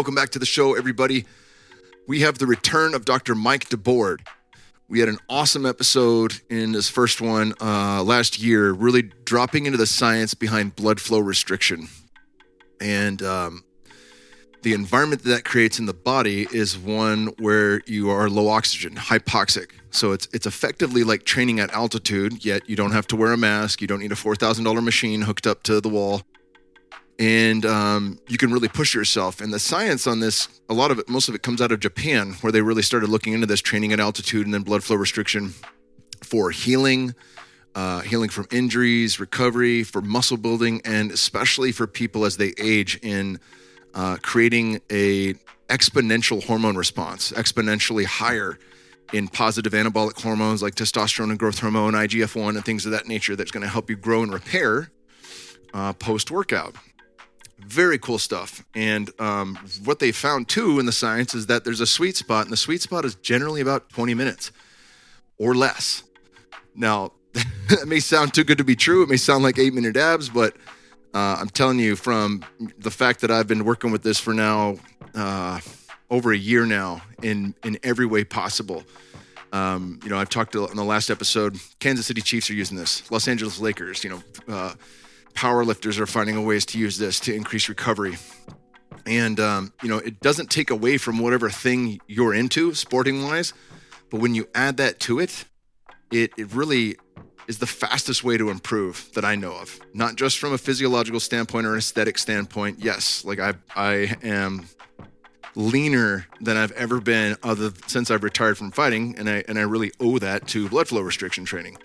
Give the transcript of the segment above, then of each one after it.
Welcome back to the show, everybody. We have the return of Dr. Mike DeBord. We had an awesome episode in this first one last year, really dropping into the science behind blood flow restriction. And the environment that creates in the body is one where you are low oxygen, hypoxic. So it's effectively like training at altitude, yet you don't have to wear a mask. You don't need a $4,000 machine hooked up to the wall. And you can really push yourself. And the science on this, most of it comes out of Japan, where they really started looking into this training at altitude and then blood flow restriction for healing, healing from injuries, recovery, for muscle building, and especially for people as they age in creating a exponential hormone response, exponentially higher in positive anabolic hormones like testosterone and growth hormone, IGF-1, and things of that nature that's going to help you grow and repair post-workout. Very cool stuff. And what they found too in the science is that there's a sweet spot, and the sweet spot is generally about 20 minutes or less. Now, that may sound too good to be true. It may sound like 8-minute abs, but I'm telling you from the fact that I've been working with this for now over a year now in every way possible. I've talked in the last episode, Kansas City Chiefs are using this, Los Angeles Lakers, power lifters are finding ways to use this to increase recovery. And, it doesn't take away from whatever thing you're into sporting wise, but when you add that to it, it really is the fastest way to improve that I know of. Not just from a physiological standpoint or an aesthetic standpoint. Yes, like I am leaner than I've ever been since I've retired from fighting. And I really owe that to blood flow restriction training.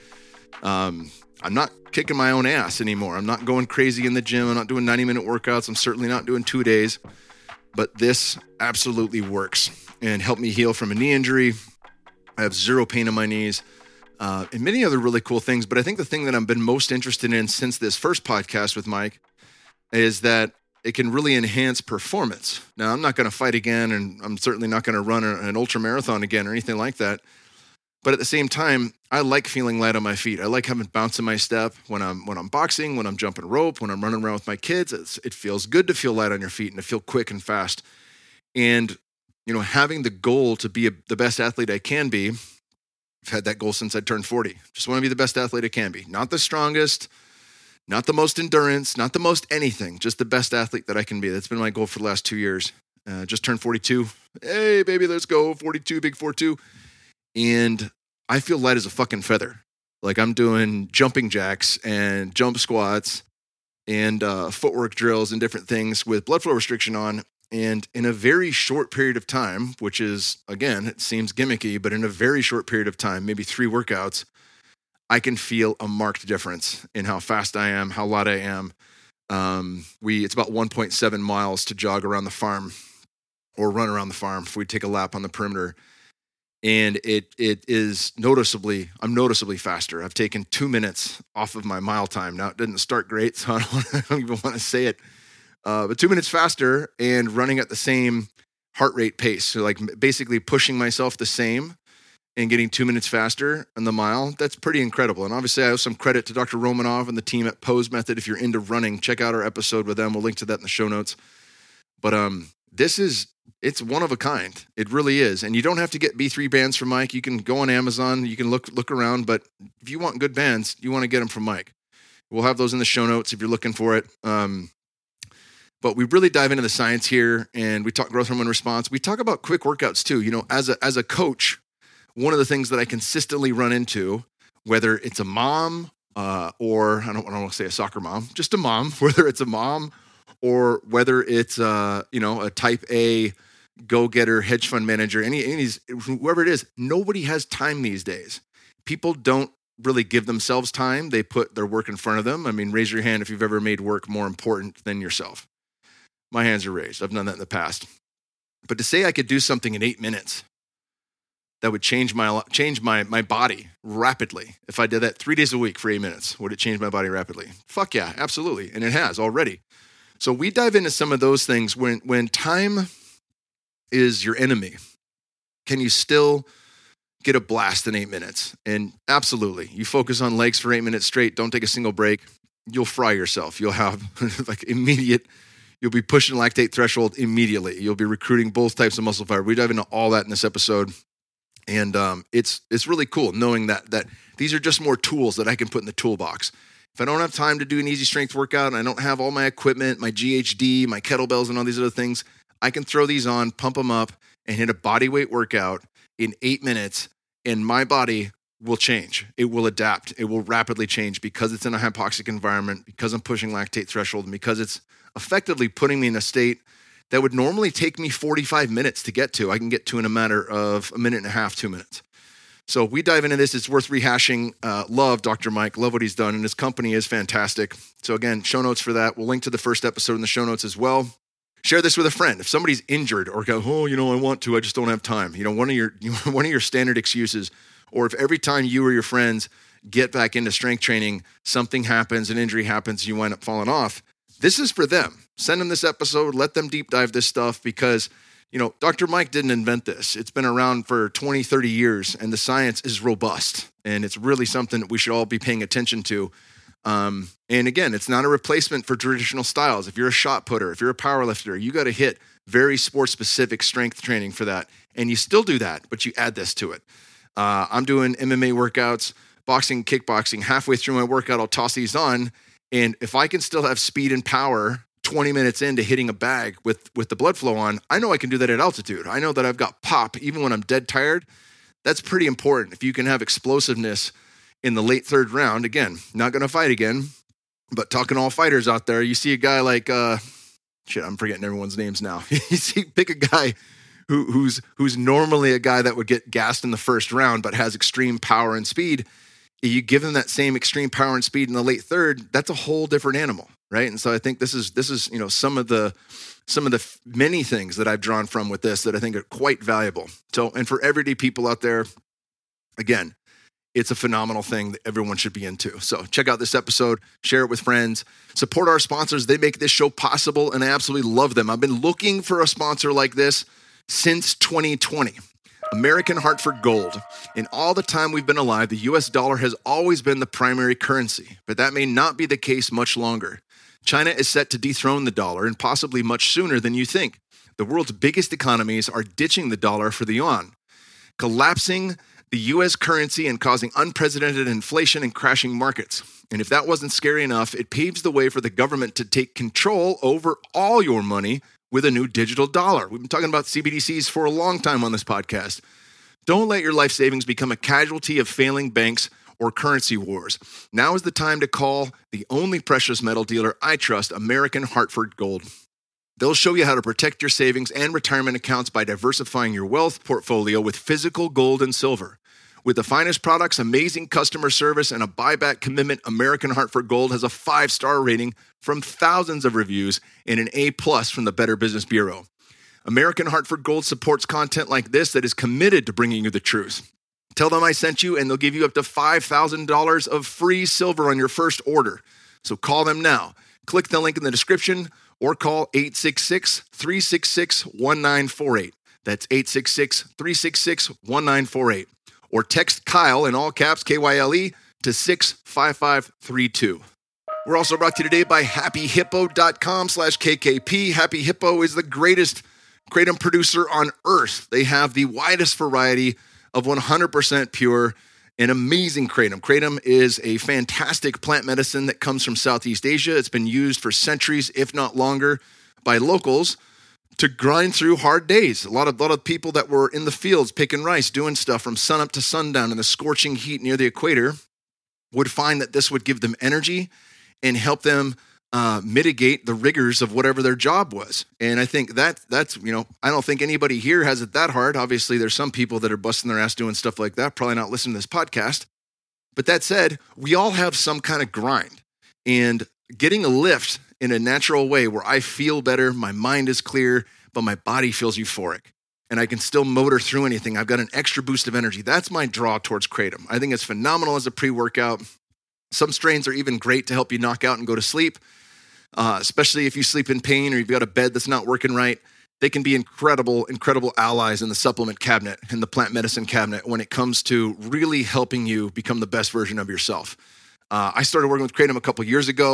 I'm not kicking my own ass anymore. I'm not going crazy in the gym. I'm not doing 90-minute workouts. I'm certainly not doing 2 days. But this absolutely works and helped me heal from a knee injury. I have zero pain in my knees and many other really cool things. But I think the thing that I've been most interested in since this first podcast with Mike is that it can really enhance performance. Now, I'm not going to fight again, and I'm certainly not going to run an ultra marathon again or anything like that. But at the same time, I like feeling light on my feet. I like having bounce in my step when I'm boxing, when I'm jumping rope, when I'm running around with my kids. It feels good to feel light on your feet and to feel quick and fast. And, having the goal to be the best athlete I can be, I've had that goal since I turned 40. Just want to be the best athlete I can be. Not the strongest, not the most endurance, not the most anything, just the best athlete that I can be. That's been my goal for the last 2 years. Just turned 42. Hey, baby, let's go. 42, big 4-2. And I feel light as a fucking feather. Like I'm doing jumping jacks and jump squats and footwork drills and different things with blood flow restriction on. And in a very short period of time, which is, again, it seems gimmicky, but in a very short period of time, maybe 3 workouts, I can feel a marked difference in how fast I am, how light I am. It's about 1.7 miles to jog around the farm or run around the farm if we take a lap on the perimeter. And it is I'm noticeably faster. I've taken 2 minutes off of my mile time. Now, it didn't start great, so I don't even want to say it. But 2 minutes faster and running at the same heart rate pace. So like basically pushing myself the same and getting 2 minutes faster in the mile. That's pretty incredible. And obviously I owe some credit to Dr. Romanov and the team at Pose Method. If you're into running, check out our episode with them. We'll link to that in the show notes. But it's one of a kind. It really is. And you don't have to get B3 bands from Mike. You can go on Amazon. You can look around. But if you want good bands, you want to get them from Mike. We'll have those in the show notes if you're looking for it. But we really dive into the science here, and we talk growth hormone response. We talk about quick workouts too. As a coach, one of the things that I consistently run into, whether it's a mom or I don't want to say a soccer mom, just a mom, whether it's a mom or whether it's a type A go-getter hedge fund manager, whoever it is, nobody has time these days. People don't really give themselves time. They put their work in front of them. I mean, raise your hand if you've ever made work more important than yourself. My hands are raised. I've done that in the past. But to say I could do something in 8 minutes that would change my body rapidly. If I did that 3 days a week for 8 minutes, would it change my body rapidly? Fuck yeah, absolutely. And it has already. So we dive into some of those things. When time is your enemy, can you still get a blast in 8 minutes? And absolutely. You focus on legs for 8 minutes straight. Don't take a single break. You'll fry yourself. You'll have like immediate you'll be pushing lactate threshold immediately. You'll be recruiting both types of muscle fiber. We dive into all that in this episode. And it's really cool knowing that these are just more tools that I can put in the toolbox. If I don't have time to do an easy strength workout and I don't have all my equipment, my GHD, my kettlebells, and all these other things, I can throw these on, pump them up, and hit a body weight workout in 8 minutes, and my body will change. It will adapt. It will rapidly change because it's in a hypoxic environment, because I'm pushing lactate threshold, and because it's effectively putting me in a state that would normally take me 45 minutes to get to. I can get to in a matter of a minute and a half, 2 minutes. So we dive into this. It's worth rehashing. Love Dr. Mike. Love what he's done. And his company is fantastic. So again, show notes for that. We'll link to the first episode in the show notes as well. Share this with a friend. If somebody's injured or go, I want to, I just don't have time. One of your standard excuses, or if every time you or your friends get back into strength training, something happens, an injury happens, you wind up falling off. This is for them. Send them this episode. Let them deep dive this stuff because Dr. Mike didn't invent this. It's been around for 20, 30 years, and the science is robust, and it's really something that we should all be paying attention to. And again, it's not a replacement for traditional styles. If you're a shot putter, if you're a power lifter, you got to hit very sport-specific strength training for that, and you still do that, but you add this to it. I'm doing MMA workouts, boxing, kickboxing. Halfway through my workout, I'll toss these on, and if I can still have speed and power 20 minutes into hitting a bag with the blood flow on, I know I can do that at altitude. I know that I've got pop even when I'm dead tired. That's pretty important. If you can have explosiveness in the late third round, again, not going to fight again, but talking to all fighters out there, you see a guy like, I'm forgetting everyone's names now. Pick a guy who's normally a guy that would get gassed in the first round, but has extreme power and speed. You give him that same extreme power and speed in the late third, that's a whole different animal. Right. And so I think this is, some of the many things that I've drawn from with this that I think are quite valuable. So, and for everyday people out there, again, it's a phenomenal thing that everyone should be into. So check out this episode, share it with friends, support our sponsors. They make this show possible and I absolutely love them. I've been looking for a sponsor like this since 2020. American Hartford Gold. In all the time we've been alive, the US dollar has always been the primary currency, but that may not be the case much longer. China is set to dethrone the dollar and possibly much sooner than you think. The world's biggest economies are ditching the dollar for the yuan, collapsing the US currency and causing unprecedented inflation and crashing markets. And if that wasn't scary enough, it paves the way for the government to take control over all your money with a new digital dollar. We've been talking about CBDCs for a long time on this podcast. Don't let your life savings become a casualty of failing banks or currency wars. Now is the time to call the only precious metal dealer I trust, American Hartford Gold. They'll show you how to protect your savings and retirement accounts by diversifying your wealth portfolio with physical gold and silver. With the finest products, amazing customer service, and a buyback commitment, American Hartford Gold has a 5-star rating from thousands of reviews and an A+ from the Better Business Bureau. American Hartford Gold supports content like this that is committed to bringing you the truth. Tell them I sent you, and they'll give you up to $5,000 of free silver on your first order. So call them now. Click the link in the description or call 866-366-1948. That's 866-366-1948. Or text Kyle in all caps, Kyle, to 65532. We're also brought to you today by happyhippo.com/KKP. Happy Hippo is the greatest kratom producer on earth. They have the widest variety of 100% pure and amazing kratom. Kratom is a fantastic plant medicine that comes from Southeast Asia. It's been used for centuries, if not longer, by locals to grind through hard days. A lot of people that were in the fields picking rice, doing stuff from sunup to sundown in the scorching heat near the equator would find that this would give them energy and help them mitigate the rigors of whatever their job was. And I think that's, I don't think anybody here has it that hard. Obviously, there's some people that are busting their ass doing stuff like that, probably not listening to this podcast. But that said, we all have some kind of grind. And getting a lift in a natural way where I feel better, my mind is clear, but my body feels euphoric, and I can still motor through anything. I've got an extra boost of energy. That's my draw towards kratom. I think it's phenomenal as a pre-workout. Some strains are even great to help you knock out and go to sleep. Especially if you sleep in pain or you've got a bed that's not working right. They can be incredible allies in the supplement cabinet and the plant medicine cabinet when it comes to really helping you become the best version of yourself. I started working with kratom a couple years ago,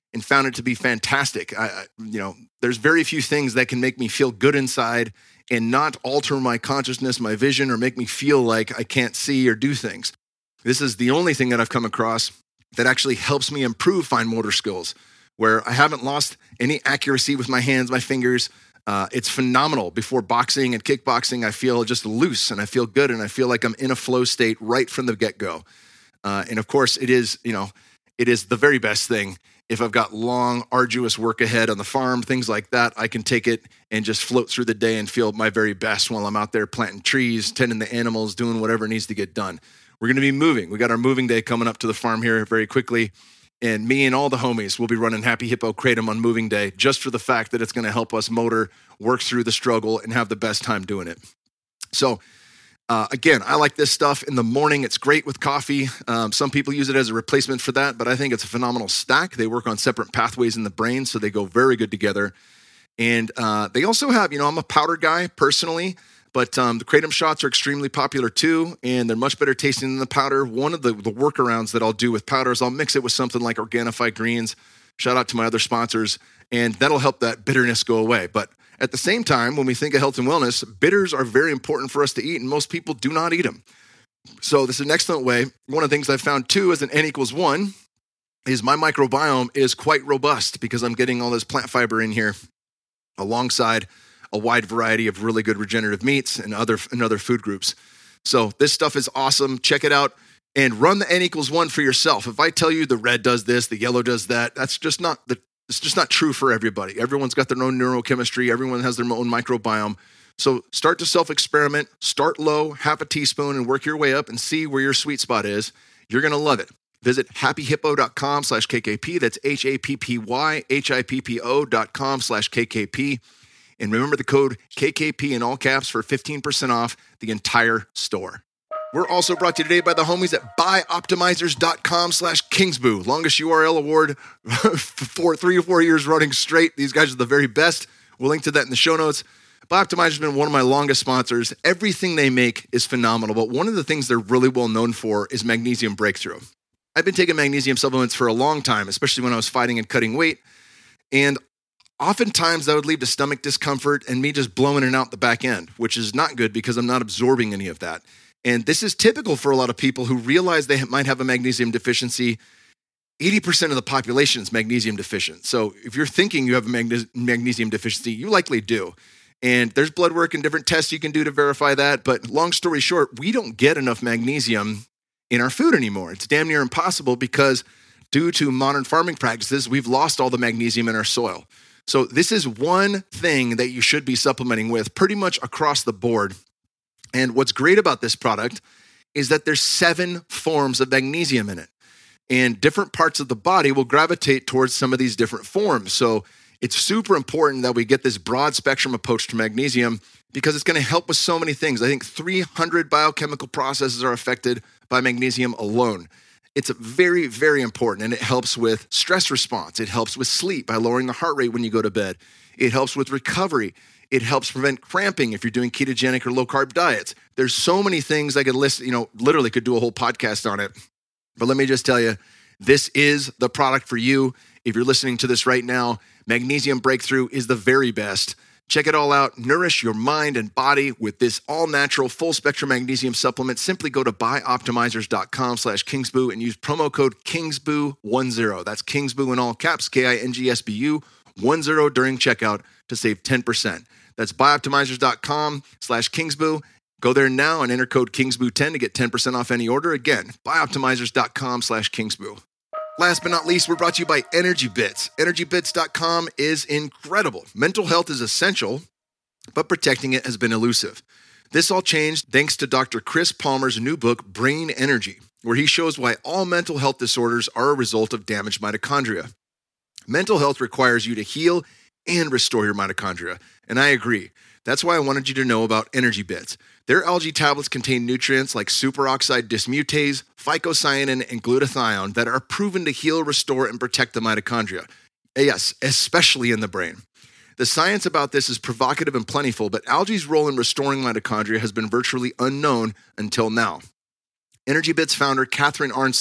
and found it to be fantastic. There's very few things that can make me feel good inside and not alter my consciousness, my vision, or make me feel like I can't see or do things. This is the only thing that I've come across that actually helps me improve fine motor skills, where I haven't lost any accuracy with my hands, my fingers. It's phenomenal. Before boxing and kickboxing, I feel just loose and I feel good and I feel like I'm in a flow state right from the get-go. And of course, it is the very best thing. If I've got long, arduous work ahead on the farm, things like that, I can take it and just float through the day and feel my very best while I'm out there planting trees, tending the animals, doing whatever needs to get done. We're going to be moving. We got our moving day coming up to the farm here very quickly. And me and all the homies will be running Happy Hippo Kratom on moving day just for the fact that it's going to help us motor, work through the struggle, and have the best time doing it. So again, I like this stuff in the morning. It's great with coffee. Some people use it as a replacement for that, but I think it's a phenomenal stack. They work on separate pathways in the brain, so they go very good together. And they also have, I'm a powder guy personally, but the Kratom shots are extremely popular too, and they're much better tasting than the powder. One of the workarounds that I'll do with powder is I'll mix it with something like Organifi Greens. Shout out to my other sponsors, and that'll help that bitterness go away. But at the same time, when we think of health and wellness, bitters are very important for us to eat, and most people do not eat them. So this is an excellent way. One of the things I found too as an N=1 is my microbiome is quite robust because I'm getting all this plant fiber in here alongside a wide variety of really good regenerative meats and other food groups. So this stuff is awesome. Check it out and run the N=1 for yourself. If I tell you the red does this, the yellow does that, it's just not true for everybody. Everyone's got their own neurochemistry. Everyone has their own microbiome. So start to self-experiment, start low, half a teaspoon, and work your way up and see where your sweet spot is. You're going to love it. Visit happyhippo.com/KKP. That's HAPPYHIPPO.com/KKP. And remember the code KKP in all caps for 15% off the entire store. We're also brought to you today by the homies at buyoptimizers.com/Kingsboo. Longest URL award for 3 or 4 years running straight. These guys are the very best. We'll link to that in the show notes. Buyoptimizer has been one of my longest sponsors. Everything they make is phenomenal, but one of the things they're really well known for is magnesium breakthrough. I've been taking magnesium supplements for a long time, especially when I was fighting and cutting weight. And oftentimes that would lead to stomach discomfort and me just blowing it out the back end, which is not good because I'm not absorbing any of that. And this is typical for a lot of people who realize they might have a magnesium deficiency. 80% of the population is magnesium deficient. So if you're thinking you have a magnesium deficiency, you likely do. And there's blood work and different tests you can do to verify that. But long story short, we don't get enough magnesium in our food anymore. It's damn near impossible because due to modern farming practices, we've lost all the magnesium in our soil. So this is one thing that you should be supplementing with pretty much across the board. And what's great about this product is that there's 7 forms of magnesium in it. And different parts of the body will gravitate towards some of these different forms. So it's super important that we get this broad spectrum approach to magnesium because it's going to help with so many things. I think 300 biochemical processes are affected by magnesium alone. It's very, very important, and it helps with stress response. It helps with sleep by lowering the heart rate when you go to bed. It helps with recovery. It helps prevent cramping if you're doing ketogenic or low-carb diets. There's so many things I could list, literally could do a whole podcast on it. But let me just tell you, this is the product for you. If you're listening to this right now, Magnesium Breakthrough is the very best. Check it all out. Nourish your mind and body with this all-natural, full-spectrum magnesium supplement. Simply go to buyoptimizers.com/Kingsboo and use promo code KINGSBOO10. That's Kingsboo in all caps, KINGSBU 10 during checkout to save 10%. That's buyoptimizers.com/Kingsboo. Go there now and enter code KINGSBOO10 to get 10% off any order. Again, buyoptimizers.com/Kingsboo. Last but not least, we're brought to you by Energy Bits. EnergyBits.com is incredible. Mental health is essential, but protecting it has been elusive. This all changed thanks to Dr. Chris Palmer's new book, Brain Energy, where he shows why all mental health disorders are a result of damaged mitochondria. Mental health requires you to heal and restore your mitochondria, and I agree. That's why I wanted you to know about Energy Bits. Their algae tablets contain nutrients like superoxide dismutase, phycocyanin, and glutathione that are proven to heal, restore, and protect the mitochondria. Yes, especially in the brain. The science about this is provocative and plentiful, but algae's role in restoring mitochondria has been virtually unknown until now. Energy Bits founder Catherine Arnston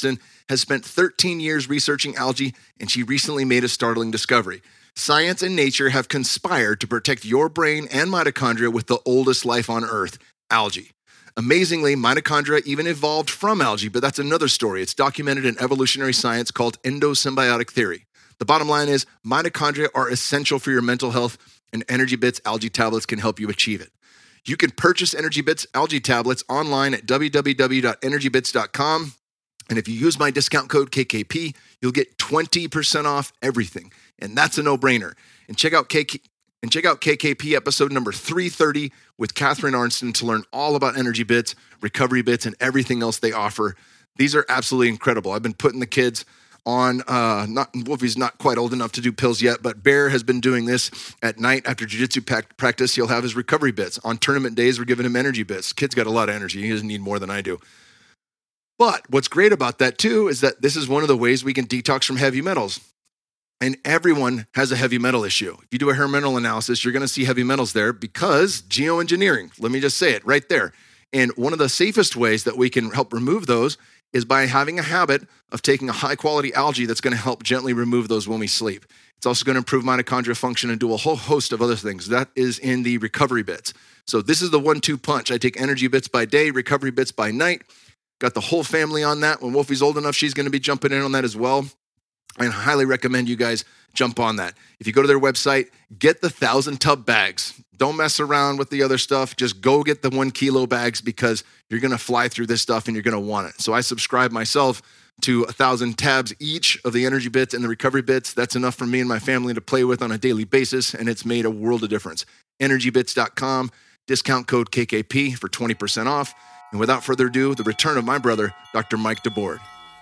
has spent 13 years researching algae, and she recently made a startling discovery. Science and nature have conspired to protect your brain and mitochondria with the oldest life on Earth, algae. Amazingly, mitochondria even evolved from algae, but that's another story. It's documented in evolutionary science called endosymbiotic theory. The bottom line is mitochondria are essential for your mental health, and Energy Bits algae tablets can help you achieve it. You can purchase Energy Bits algae tablets online at www.energybits.com. And if you use my discount code KKP, you'll get 20% off everything. And that's a no-brainer. And check out KKP episode number 330 with Catherine Arnston to learn all about Energy Bits, Recovery Bits, and everything else they offer. These are absolutely incredible. I've been putting the kids on, Wolfie's not quite old enough to do pills yet, but Bear has been doing this at night after jiu-jitsu practice. He'll have his Recovery Bits. On tournament days, we're giving him Energy Bits. Kid's got a lot of energy. He doesn't need more than I do. But what's great about that too is that this is one of the ways we can detox from heavy metals. And everyone has a heavy metal issue. If you do a hair mineral analysis, you're going to see heavy metals there because geoengineering, let me just say it right there. And one of the safest ways that we can help remove those is by having a habit of taking a high quality algae that's going to help gently remove those when we sleep. It's also going to improve mitochondria function and do a whole host of other things. That is in the Recovery Bits. So this is the 1-2 punch. I take Energy Bits by day, Recovery Bits by night. Got the whole family on that. When Wolfie's old enough, she's going to be jumping in on that as well. I highly recommend you guys jump on that. If you go to their website, get the 1,000 tub bags. Don't mess around with the other stuff. Just go get the 1 kilo bags because you're going to fly through this stuff and you're going to want it. So I subscribe myself to 1,000 tabs each of the Energy Bits and the Recovery Bits. That's enough for me and my family to play with on a daily basis, and it's made a world of difference. EnergyBits.com, discount code KKP for 20% off. And without further ado, the return of my brother, Dr. Mike DeBord.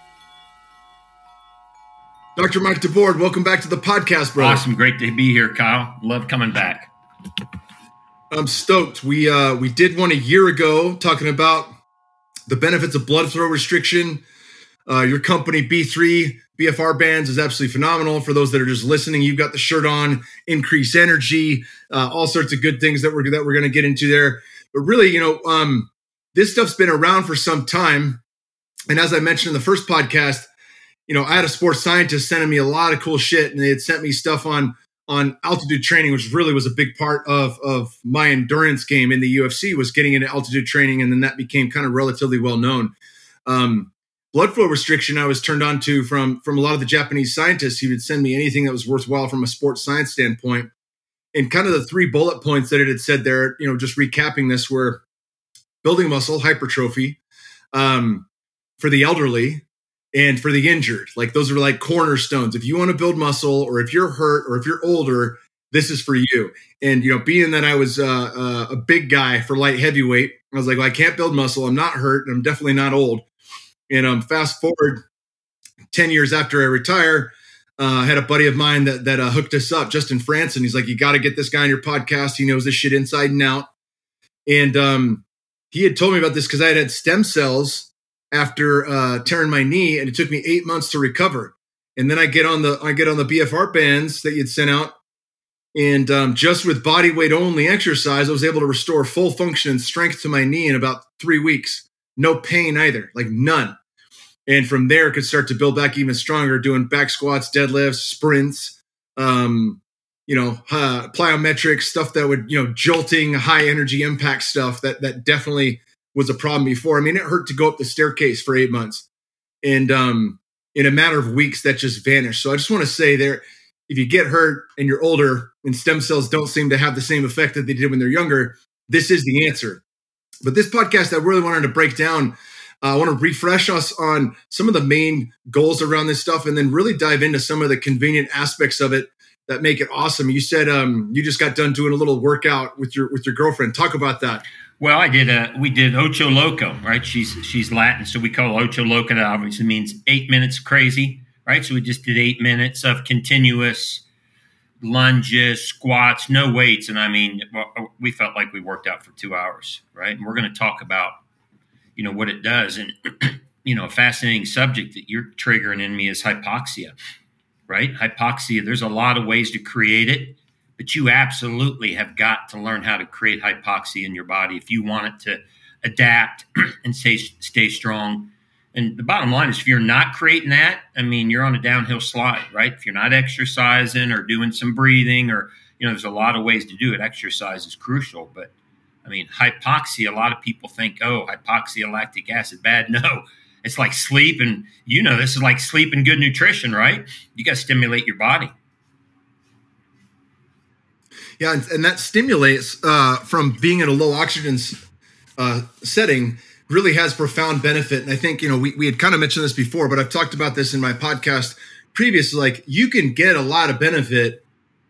Dr. Mike DeBord, welcome back to the podcast, brother. Awesome. Great to be here, Kyle. Love coming back. I'm stoked. We did one a year ago talking about the benefits of blood flow restriction. Your company, B3 BFR Bands, is absolutely phenomenal. For those that are just listening, you've got the shirt on, increase energy, all sorts of good things that we're going to get into there. But really, this stuff's been around for some time. And as I mentioned in the first podcast, I had a sports scientist sending me a lot of cool shit, and they had sent me stuff on altitude training, which really was a big part of my endurance game in the UFC, was getting into altitude training. And then that became kind of relatively well known. Blood flow restriction, I was turned on to from a lot of the Japanese scientists. He would send me anything that was worthwhile from a sports science standpoint. And kind of the 3 bullet points that it had said there, just recapping this, were building muscle, hypertrophy, for the elderly and for the injured. Like, those are like cornerstones. If you want to build muscle, or if you're hurt, or if you're older, this is for you. And, being that I was a big guy for light heavyweight, I was like, well, I can't build muscle. I'm not hurt, and I'm definitely not old. And fast forward 10 years after I retire, I had a buddy of mine that hooked us up, Justin Franson. He's like, you got to get this guy on your podcast. He knows this shit inside and out. And he had told me about this because I had stem cells after tearing my knee, and it took me 8 months to recover. And then I get on the BFR bands that you'd sent out, and just with body weight only exercise, I was able to restore full function and strength to my knee in about 3 weeks. No pain either, like none. And from there, could start to build back even stronger, doing back squats, deadlifts, sprints, plyometrics, stuff that would, jolting, high energy impact stuff that definitely was a problem before. I mean, it hurt to go up the staircase for 8 months. And in a matter of weeks, that just vanished. So I just want to say there, if you get hurt and you're older and stem cells don't seem to have the same effect that they did when they're younger, this is the answer. But this podcast, I really wanted to break down. I want to refresh us on some of the main goals around this stuff, and then really dive into some of the convenient aspects of it that make it awesome. You said you just got done doing a little workout with your girlfriend. Talk about that. Well, we did Ocho Loco, right? She's Latin, so we call Ocho Loco. That obviously means 8 minutes crazy, right? So we just did 8 minutes of continuous lunges, squats, no weights. And I mean, we felt like we worked out for 2 hours, right? And we're going to talk about, what it does. And, a fascinating subject that you're triggering in me is hypoxia, right? Hypoxia, there's a lot of ways to create it, but you absolutely have got to learn how to create hypoxia in your body if you want it to adapt and stay strong And the bottom line is if you're not creating that, I mean, you're on a downhill slide, right? If you're not exercising or doing some breathing or, there's a lot of ways to do it. Exercise is crucial. But, I mean, hypoxia, a lot of people think, hypoxia, lactic acid, bad. No, it's like sleep. And, this is like sleep and good nutrition, right? You got to stimulate your body. Yeah, and that stimulates from being in a low oxygen setting really has profound benefit. And I think, we had kind of mentioned this before, but I've talked about this in my podcast previously. Like, you can get a lot of benefit,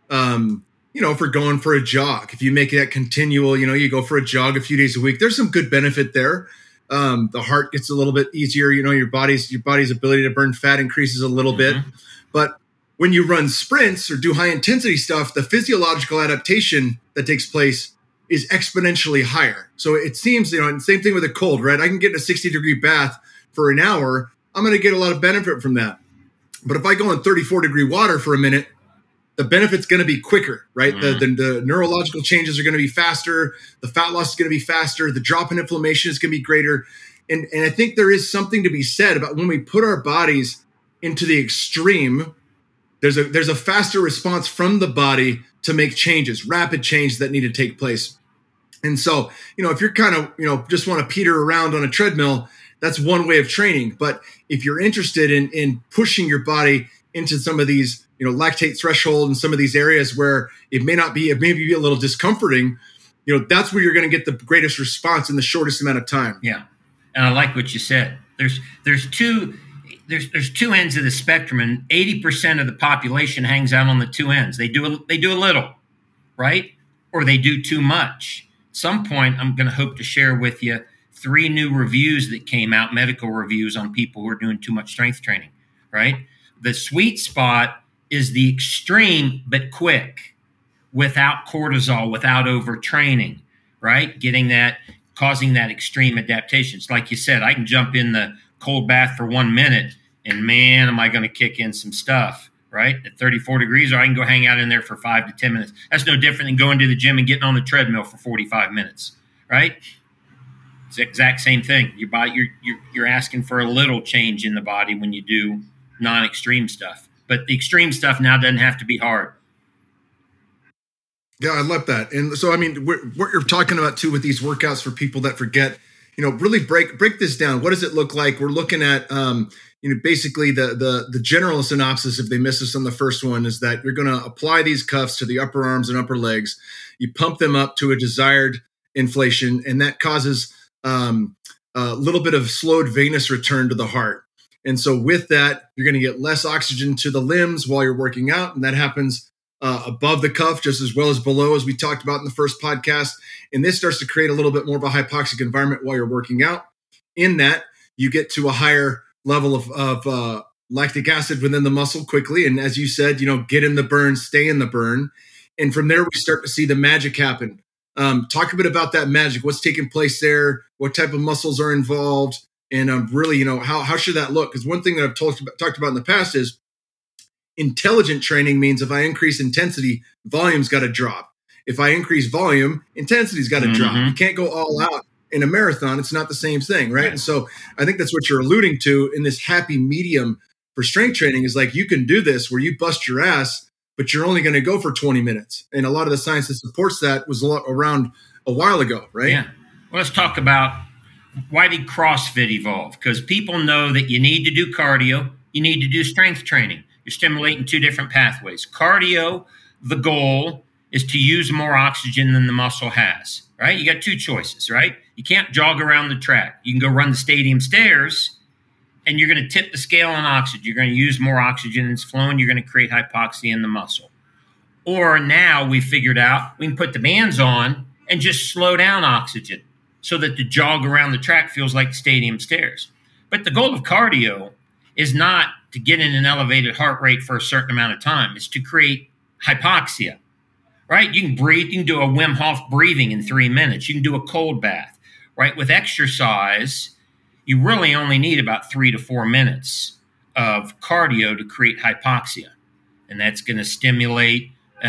for going for a jog. If you make that continual, you go for a jog a few days a week, there's some good benefit there. The heart gets a little bit easier. Your body's ability to burn fat increases a little bit. But when you run sprints or do high intensity stuff, the physiological adaptation that takes place is exponentially higher. So it seems, and same thing with a cold, right? I can get in a 60-degree bath for an hour. I'm going to get a lot of benefit from that. But if I go in 34-degree water for a minute, the benefit's going to be quicker, right? The neurological changes are going to be faster. The fat loss is going to be faster. The drop in inflammation is going to be greater. And I think there is something to be said about when we put our bodies into the extreme, there's a faster response from the body to make changes, rapid change that need to take place. And so, if you're kind of, just want to peter around on a treadmill, that's one way of training. But if you're interested in pushing your body into some of these, lactate threshold and some of these areas where it may be a little discomforting, that's where you're going to get the greatest response in the shortest amount of time. Yeah. And I like what you said. There's two ends of the spectrum, and 80% of the population hangs out on the two ends. They do a little, right? Or they do too much. At some point, I'm going to hope to share with you 3 new reviews that came out, medical reviews on people who are doing too much strength training, right? The sweet spot is the extreme but quick, without cortisol, without overtraining, right? Causing that extreme adaptations. Like you said, I can jump in the cold bath for 1 minute and man, am I going to kick in some stuff, right? At 34 degrees, or I can go hang out in there for 5 to 10 minutes. That's no different than going to the gym and getting on the treadmill for 45 minutes, right? It's the exact same thing. Your body, you're asking for a little change in the body when you do non-extreme stuff. But the extreme stuff now doesn't have to be hard. Yeah, I love that. And so, I mean, what you're talking about too with these workouts for people that forget, really break this down. What does it look like? We're looking at, basically the general synopsis, if they miss us on the first one, is that you're going to apply these cuffs to the upper arms and upper legs. You pump them up to a desired inflation, and that causes a little bit of slowed venous return to the heart. And so with that, you're going to get less oxygen to the limbs while you're working out. And that happens above the cuff just as well as below, as we talked about in the first podcast. And this starts to create a little bit more of a hypoxic environment while you're working out. In that, you get to a higher level of lactic acid within the muscle quickly. And as you said, get in the burn, stay in the burn. And from there, we start to see the magic happen. Talk a bit about that magic. What's taking place there? What type of muscles are involved? And really, how should that look? Because one thing that I've talked about in the past is intelligent training means if I increase intensity, volume's got to drop. If I increase volume, intensity's got to drop. You can't go all out in a marathon. It's not the same thing, right? And so I think that's what you're alluding to in this happy medium for strength training is like you can do this where you bust your ass, but you're only going to go for 20 minutes. And a lot of the science that supports that was around a while ago, right? Yeah. Well, let's talk about why did CrossFit evolve? Because people know that you need to do cardio, you need to do strength training. You're stimulating 2 different pathways. Cardio, the goal is to use more oxygen than the muscle has, right? You got 2 choices, right? You can't jog around the track. You can go run the stadium stairs, and you're going to tip the scale on oxygen. You're going to use more oxygen than it's flowing. You're going to create hypoxia in the muscle. Or now we figured out we can put the bands on and just slow down oxygen so that the jog around the track feels like the stadium stairs. But the goal of cardio is not to get in an elevated heart rate for a certain amount of time. It's to create hypoxia, right? You can breathe. You can do a Wim Hof breathing in 3 minutes. You can do a cold bath, right? With exercise, you really only need about 3 to 4 minutes of cardio to create hypoxia. And that's going to stimulate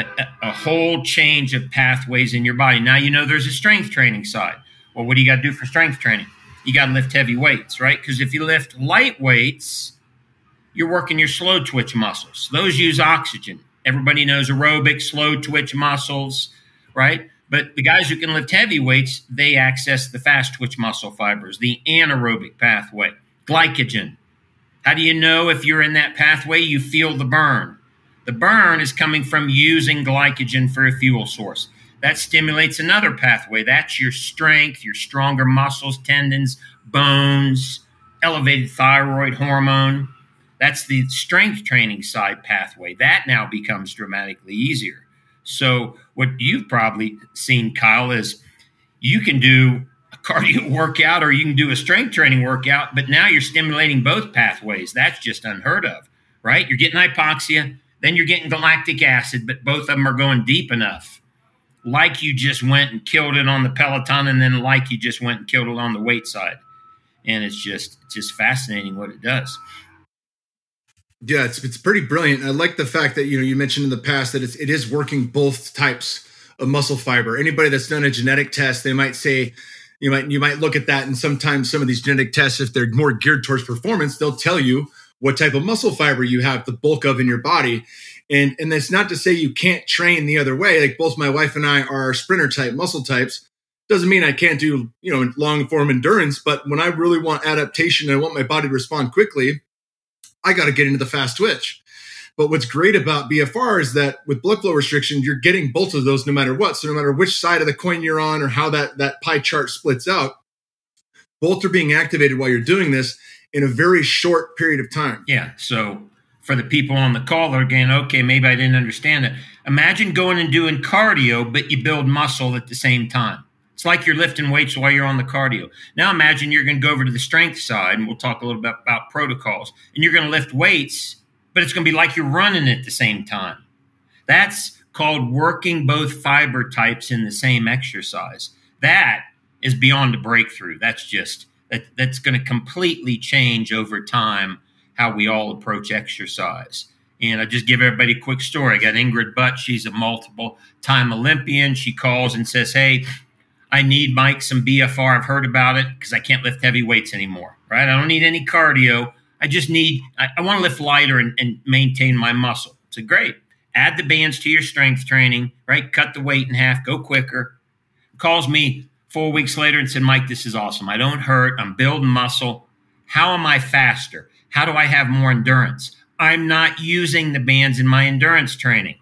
a whole change of pathways in your body. Now, there's a strength training side. Well, what do you got to do for strength training? you got to lift heavy weights, right? Because if you lift light weights, you're working your slow twitch muscles. Those use oxygen. Everybody knows aerobic, slow twitch muscles, right? But the guys who can lift heavy weights, they access the fast twitch muscle fibers, the anaerobic pathway, glycogen. How do you know if you're in that pathway? You feel the burn. The burn is coming from using glycogen for a fuel source. That stimulates another pathway. That's your strength, your stronger muscles, tendons, bones, elevated thyroid hormone. That's the strength training side pathway. That now becomes dramatically easier. So what you've probably seen, Kyle, is you can do a cardio workout or you can do a strength training workout, but now you're stimulating both pathways. That's just unheard of, right? You're getting hypoxia, then you're getting galactic acid, but both of them are going deep enough. Like you just went and killed it on the Peloton, and then like you just went and killed it on the weight side. And it's just fascinating what it does. Yeah, it's pretty brilliant. I like the fact that, you mentioned in the past that it is working both types of muscle fiber. Anybody that's done a genetic test, they might say, you might look at that, and sometimes some of these genetic tests, if they're more geared towards performance, they'll tell you what type of muscle fiber you have the bulk of in your body. And that's not to say you can't train the other way. Like both my wife and I are sprinter type muscle types. Doesn't mean I can't do, long form endurance, but when I really want adaptation and I want my body to respond quickly, I got to get into the fast twitch. But what's great about BFR is that with blood flow restriction, you're getting both of those no matter what. So no matter which side of the coin you're on or how that pie chart splits out, both are being activated while you're doing this in a very short period of time. Yeah. So for the people on the call that are going, okay, maybe I didn't understand it. Imagine going and doing cardio, but you build muscle at the same time. It's like you're lifting weights while you're on the cardio. Now imagine you're going to go over to the strength side, and we'll talk a little bit about protocols, and you're going to lift weights, but it's going to be like you're running at the same time. That's called working both fiber types in the same exercise. That is beyond a breakthrough. That's going to completely change over time how we all approach exercise. And I just give everybody a quick story. I got Ingrid Butt. She's a multiple-time Olympian. She calls and says, hey, I need, Mike, some BFR. I've heard about it because I can't lift heavy weights anymore, right? I don't need any cardio. I just I want to lift lighter and maintain my muscle. So great. Add the bands to your strength training, right? Cut the weight in half, go quicker. Calls me 4 weeks later and said, Mike, this is awesome. I don't hurt. I'm building muscle. How am I faster? How do I have more endurance? I'm not using the bands in my endurance training.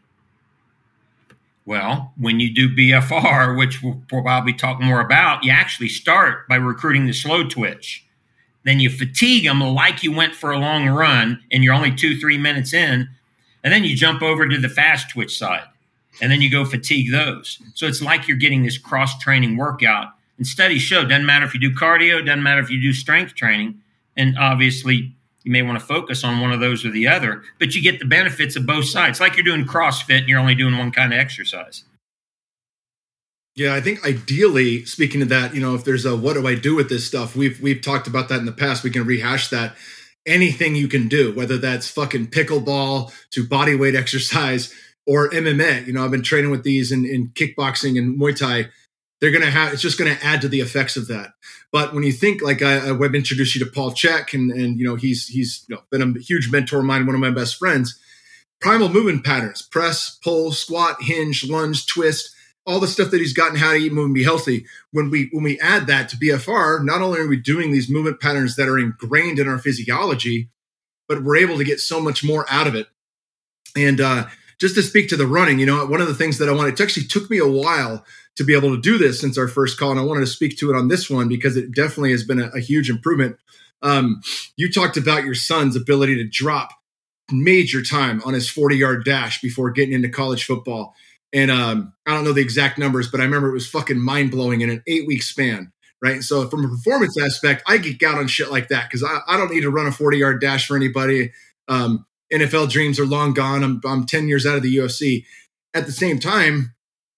Well, when you do BFR, which we'll probably talk more about, you actually start by recruiting the slow twitch. Then you fatigue them like you went for a long run and you're only 2-3 minutes in. And then you jump over to the fast twitch side. And then you go fatigue those. So it's like you're getting this cross-training workout. And studies show, doesn't matter if you do cardio, doesn't matter if you do strength training. And obviously, you may want to focus on one of those or the other, but you get the benefits of both sides. It's like you're doing CrossFit and you're only doing one kind of exercise. Yeah, I think ideally, speaking of that, if there's a what do I do with this stuff, we've talked about that in the past. We can rehash that. Anything you can do, whether that's fucking pickleball to body weight exercise or MMA. I've been training with these in kickboxing and Muay Thai. It's just going to add to the effects of that. But when you think, like I've introduced you to Paul Chek, and he's been a huge mentor of mine, one of my best friends. Primal movement patterns: press, pull, squat, hinge, lunge, twist, all the stuff that he's gotten how to eat, move, and be healthy. When we add that to BFR, not only are we doing these movement patterns that are ingrained in our physiology, but we're able to get so much more out of it. And just to speak to the running, one of the things that it actually took me a while to be able to do this since our first call. And I wanted to speak to it on this one because it definitely has been a huge improvement. You talked about your son's ability to drop major time on his 40-yard dash before getting into college football. And I don't know the exact numbers, but I remember it was fucking mind-blowing in an 8-week span, right? And so from a performance aspect, I geek out on shit like that because I don't need to run a 40-yard dash for anybody. NFL dreams are long gone. I'm 10 years out of the UFC. At the same time,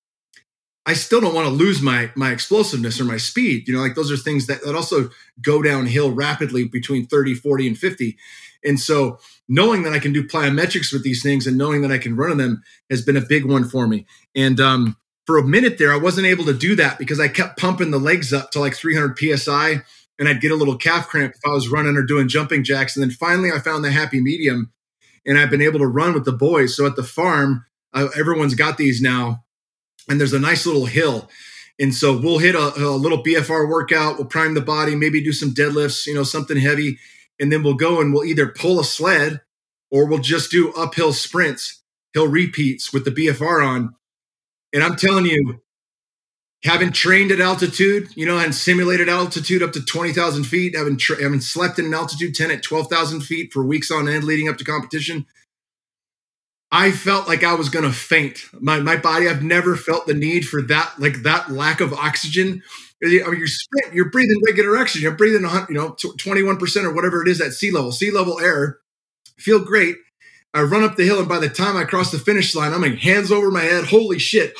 I still don't want to lose my explosiveness or my speed. Those are things that also go downhill rapidly between 30, 40, and 50. And so knowing that I can do plyometrics with these things and knowing that I can run them has been a big one for me. And for a minute there, I wasn't able to do that because I kept pumping the legs up to like 300 PSI and I'd get a little calf cramp if I was running or doing jumping jacks. And then finally I found the happy medium, and I've been able to run with the boys. So at the farm, everyone's got these now, and there's a nice little hill. And so we'll hit a little BFR workout. We'll prime the body, maybe do some deadlifts, something heavy. And then we'll go and we'll either pull a sled or we'll just do uphill sprints, hill repeats with the BFR on. And I'm telling you, having trained at altitude, and simulated altitude up to 20,000 feet, having slept in an altitude tent at 12,000 feet for weeks on end leading up to competition, I felt like I was going to faint. My body, I've never felt the need for that, like that lack of oxygen. You're breathing regular oxygen. You're breathing, 21% or whatever it is at sea level air. Feel great. I run up the hill, and by the time I cross the finish line, I'm like hands over my head. Holy shit.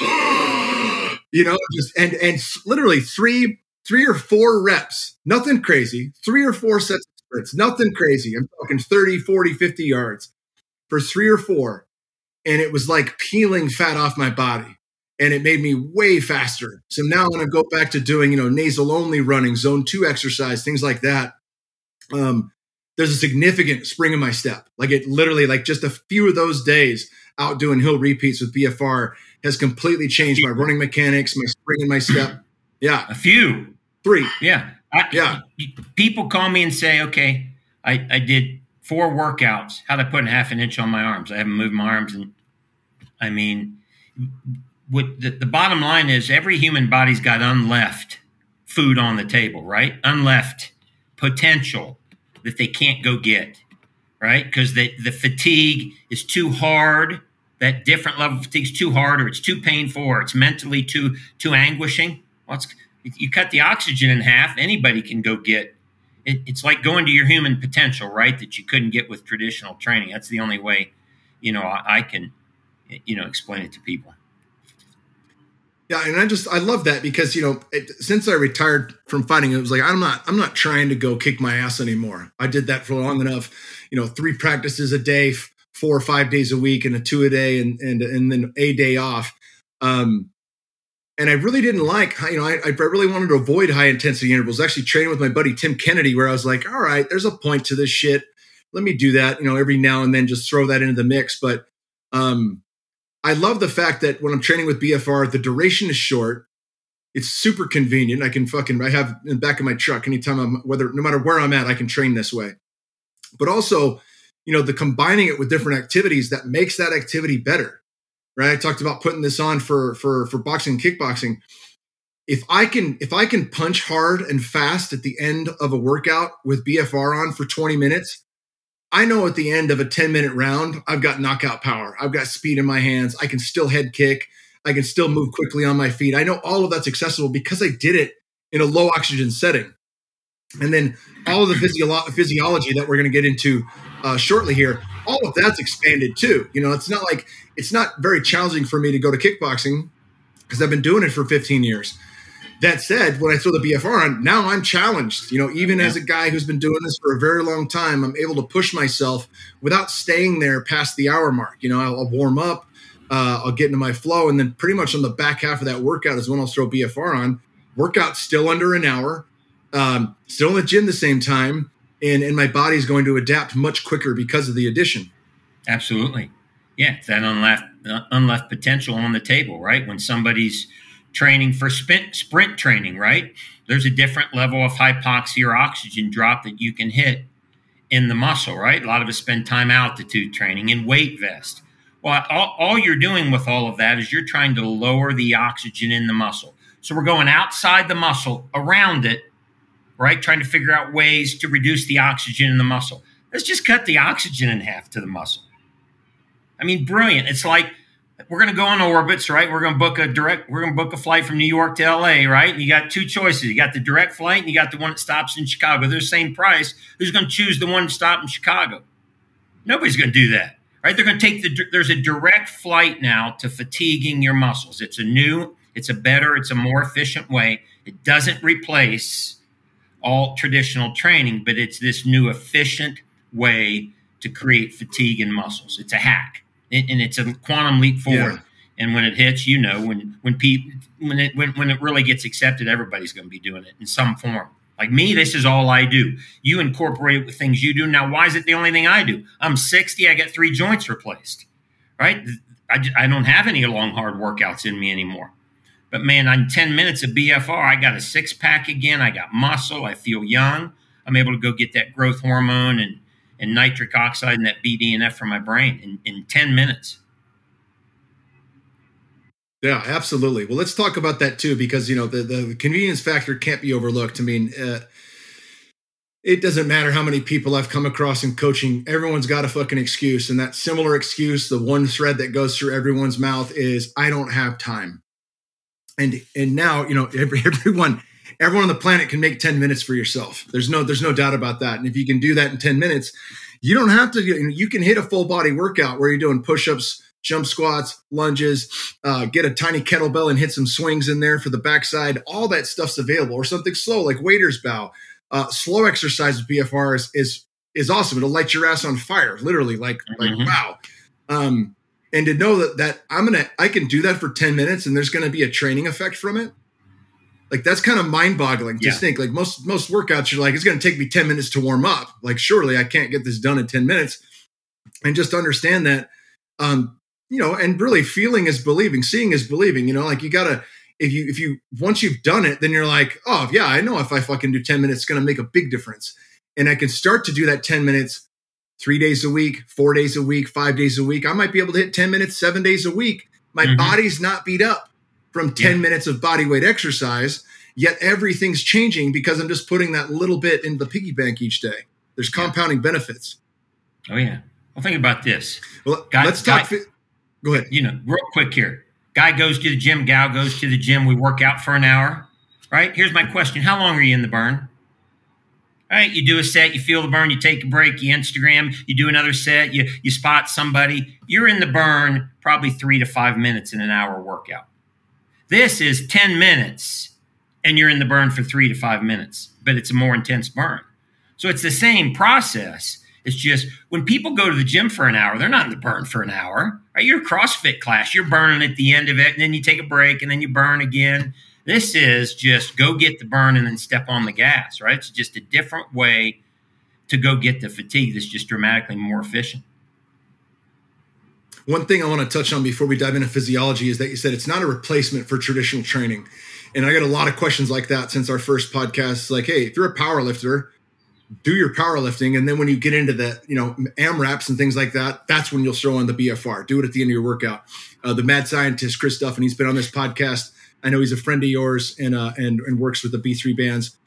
And literally three or four reps, nothing crazy, 3 or 4 sets of sprints, nothing crazy. I'm talking 30, 40, 50 yards for 3 or 4. And it was like peeling fat off my body, and it made me way faster. So now I'm going to go back to doing, nasal only running, zone 2 exercise, things like that. There's a significant spring in my step. Like it literally, like just a few of those days out doing hill repeats with BFR has completely changed my running mechanics, my spring in my step. Yeah. A few. 3. Yeah. People call me and say, okay, I did 4 workouts. How'd I put in half an inch on my arms? I haven't moved my arms. And I mean, what the bottom line is every human body's got unleft food on the table, right? Unleft potential that they can't go get, right? Because the fatigue is too hard. That different level of fatigue is too hard, or it's too painful, or it's mentally too anguishing. Well, you cut the oxygen in half, anybody can go get. It's like going to your human potential, right? That you couldn't get with traditional training. That's the only way, I can, explain it to people. Yeah, and I love that because since I retired from fighting, it was like I'm not trying to go kick my ass anymore. I did that for long enough. 3 practices a day, 4 or 5 days a week, and a 2 a day, and then a day off. And I really didn't like, I really wanted to avoid high intensity intervals. Actually training with my buddy Tim Kennedy, where I was like, all right, there's a point to this shit. Let me do that, every now and then, just throw that into the mix. But I love the fact that when I'm training with BFR, the duration is short. It's super convenient. I have in the back of my truck, anytime no matter where I'm at, I can train this way. But also, the combining it with different activities that makes that activity better. Right. I talked about putting this on for boxing and kickboxing. If I can punch hard and fast at the end of a workout with BFR on for 20 minutes, I know at the end of a 10-minute round, I've got knockout power. I've got speed in my hands. I can still head kick. I can still move quickly on my feet. I know all of that's accessible because I did it in a low oxygen setting. And then all of the physiology that we're going to get into shortly here, all of that's expanded too. It's not very challenging for me to go to kickboxing because I've been doing it for 15 years. That said, when I throw the BFR on, now I'm challenged. Even as a guy who's been doing this for a very long time, I'm able to push myself without staying there past the hour mark. I'll warm up, I'll get into my flow, and then pretty much on the back half of that workout is when I'll throw BFR on. Workout still under an hour, still in the gym the same time, and my body's going to adapt much quicker because of the addition. Absolutely. Yeah, it's that unleft potential on the table, right? When somebody's training for sprint training, right? There's a different level of hypoxia or oxygen drop that you can hit in the muscle, right? A lot of us spend time altitude training in weight vest. Well, all you're doing with all of that is you're trying to lower the oxygen in the muscle. So we're going outside the muscle, around it, right? Trying to figure out ways to reduce the oxygen in the muscle. Let's just cut the oxygen in half to the muscle. I mean, brilliant. It's like we're going to go on orbits, right? We're going to book a flight from New York to LA, right? And you got 2 choices. You got the direct flight and you got the one that stops in Chicago. They're the same price. Who's going to choose the one to stop in Chicago? Nobody's going to do that, right? They're going to take there's a direct flight now to fatiguing your muscles. It's a more efficient way. It doesn't replace all traditional training, but it's this new efficient way to create fatigue in muscles. It's a hack. And it's a quantum leap forward. Yeah. And when it hits, when it really gets accepted, everybody's going to be doing it in some form. Like me, this is all I do. You incorporate it with things you do. Now, why is it the only thing I do? I'm 60. I got 3 joints replaced, right? I don't have any long, hard workouts in me anymore. But man, in 10 minutes of BFR, I got a 6-pack again. I got muscle. I feel young. I'm able to go get that growth hormone and nitric oxide and that BDNF from my brain in 10 minutes. Yeah, absolutely. Well, let's talk about that too, because, the convenience factor can't be overlooked. I mean, it doesn't matter how many people I've come across in coaching. Everyone's got a fucking excuse. And that similar excuse, the one thread that goes through everyone's mouth is, I don't have time. And now, everyone on the planet can make 10 minutes for yourself. There's no doubt about that. And if you can do that in 10 minutes, you don't have to, you can hit a full body workout where you're doing push-ups, jump squats, lunges, get a tiny kettlebell and hit some swings in there for the backside. All that stuff's available, or something slow like waiter's bow. Slow exercise with BFR is awesome. It'll light your ass on fire, literally, like wow. And to know that I can do that for 10 minutes and there's going to be a training effect from it. Like, that's kind of mind boggling to think. Like most workouts, you're like, it's going to take me 10 minutes to warm up. Like, surely I can't get this done in 10 minutes. And just understand that, and really feeling is believing, seeing is believing, like you gotta, if you, once you've done it, then you're like, oh yeah, I know if I fucking do 10 minutes, it's going to make a big difference. And I can start to do that 10 minutes, 3 days a week, 4 days a week, 5 days a week. I might be able to hit 10 minutes, 7 days a week. My body's not beat up from 10 minutes of body weight exercise, yet everything's changing because I'm just putting that little bit in the piggy bank each day. There's compounding benefits. Oh yeah. Well, think about this. Well, let's talk. Go ahead. Real quick here. Guy goes to the gym, gal goes to the gym. We work out for an hour, right? Here's my question. How long are you in the burn? All right, you do a set, you feel the burn, you take a break, you Instagram, you do another set, you spot somebody. You're in the burn probably 3 to 5 minutes in an hour workout. This is 10 minutes, and you're in the burn for 3 to 5 minutes, but it's a more intense burn. So it's the same process. It's just when people go to the gym for an hour, they're not in the burn for an hour. Right? You're a CrossFit class. You're burning at the end of it, and then you take a break, and then you burn again. This is just go get the burn and then step on the gas, right? It's just a different way to go get the fatigue that's just dramatically more efficient. One thing I want to touch on before we dive into physiology is that you said it's not a replacement for traditional training. And I got a lot of questions like that since our first podcast. It's like, hey, if you're a power lifter, do your powerlifting. And then when you get into the, AMRAPs and things like that, that's when you'll throw on the BFR. Do it at the end of your workout. The mad scientist, Chris Duffin, he's been on this podcast. I know he's a friend of yours and works with the B3 bands.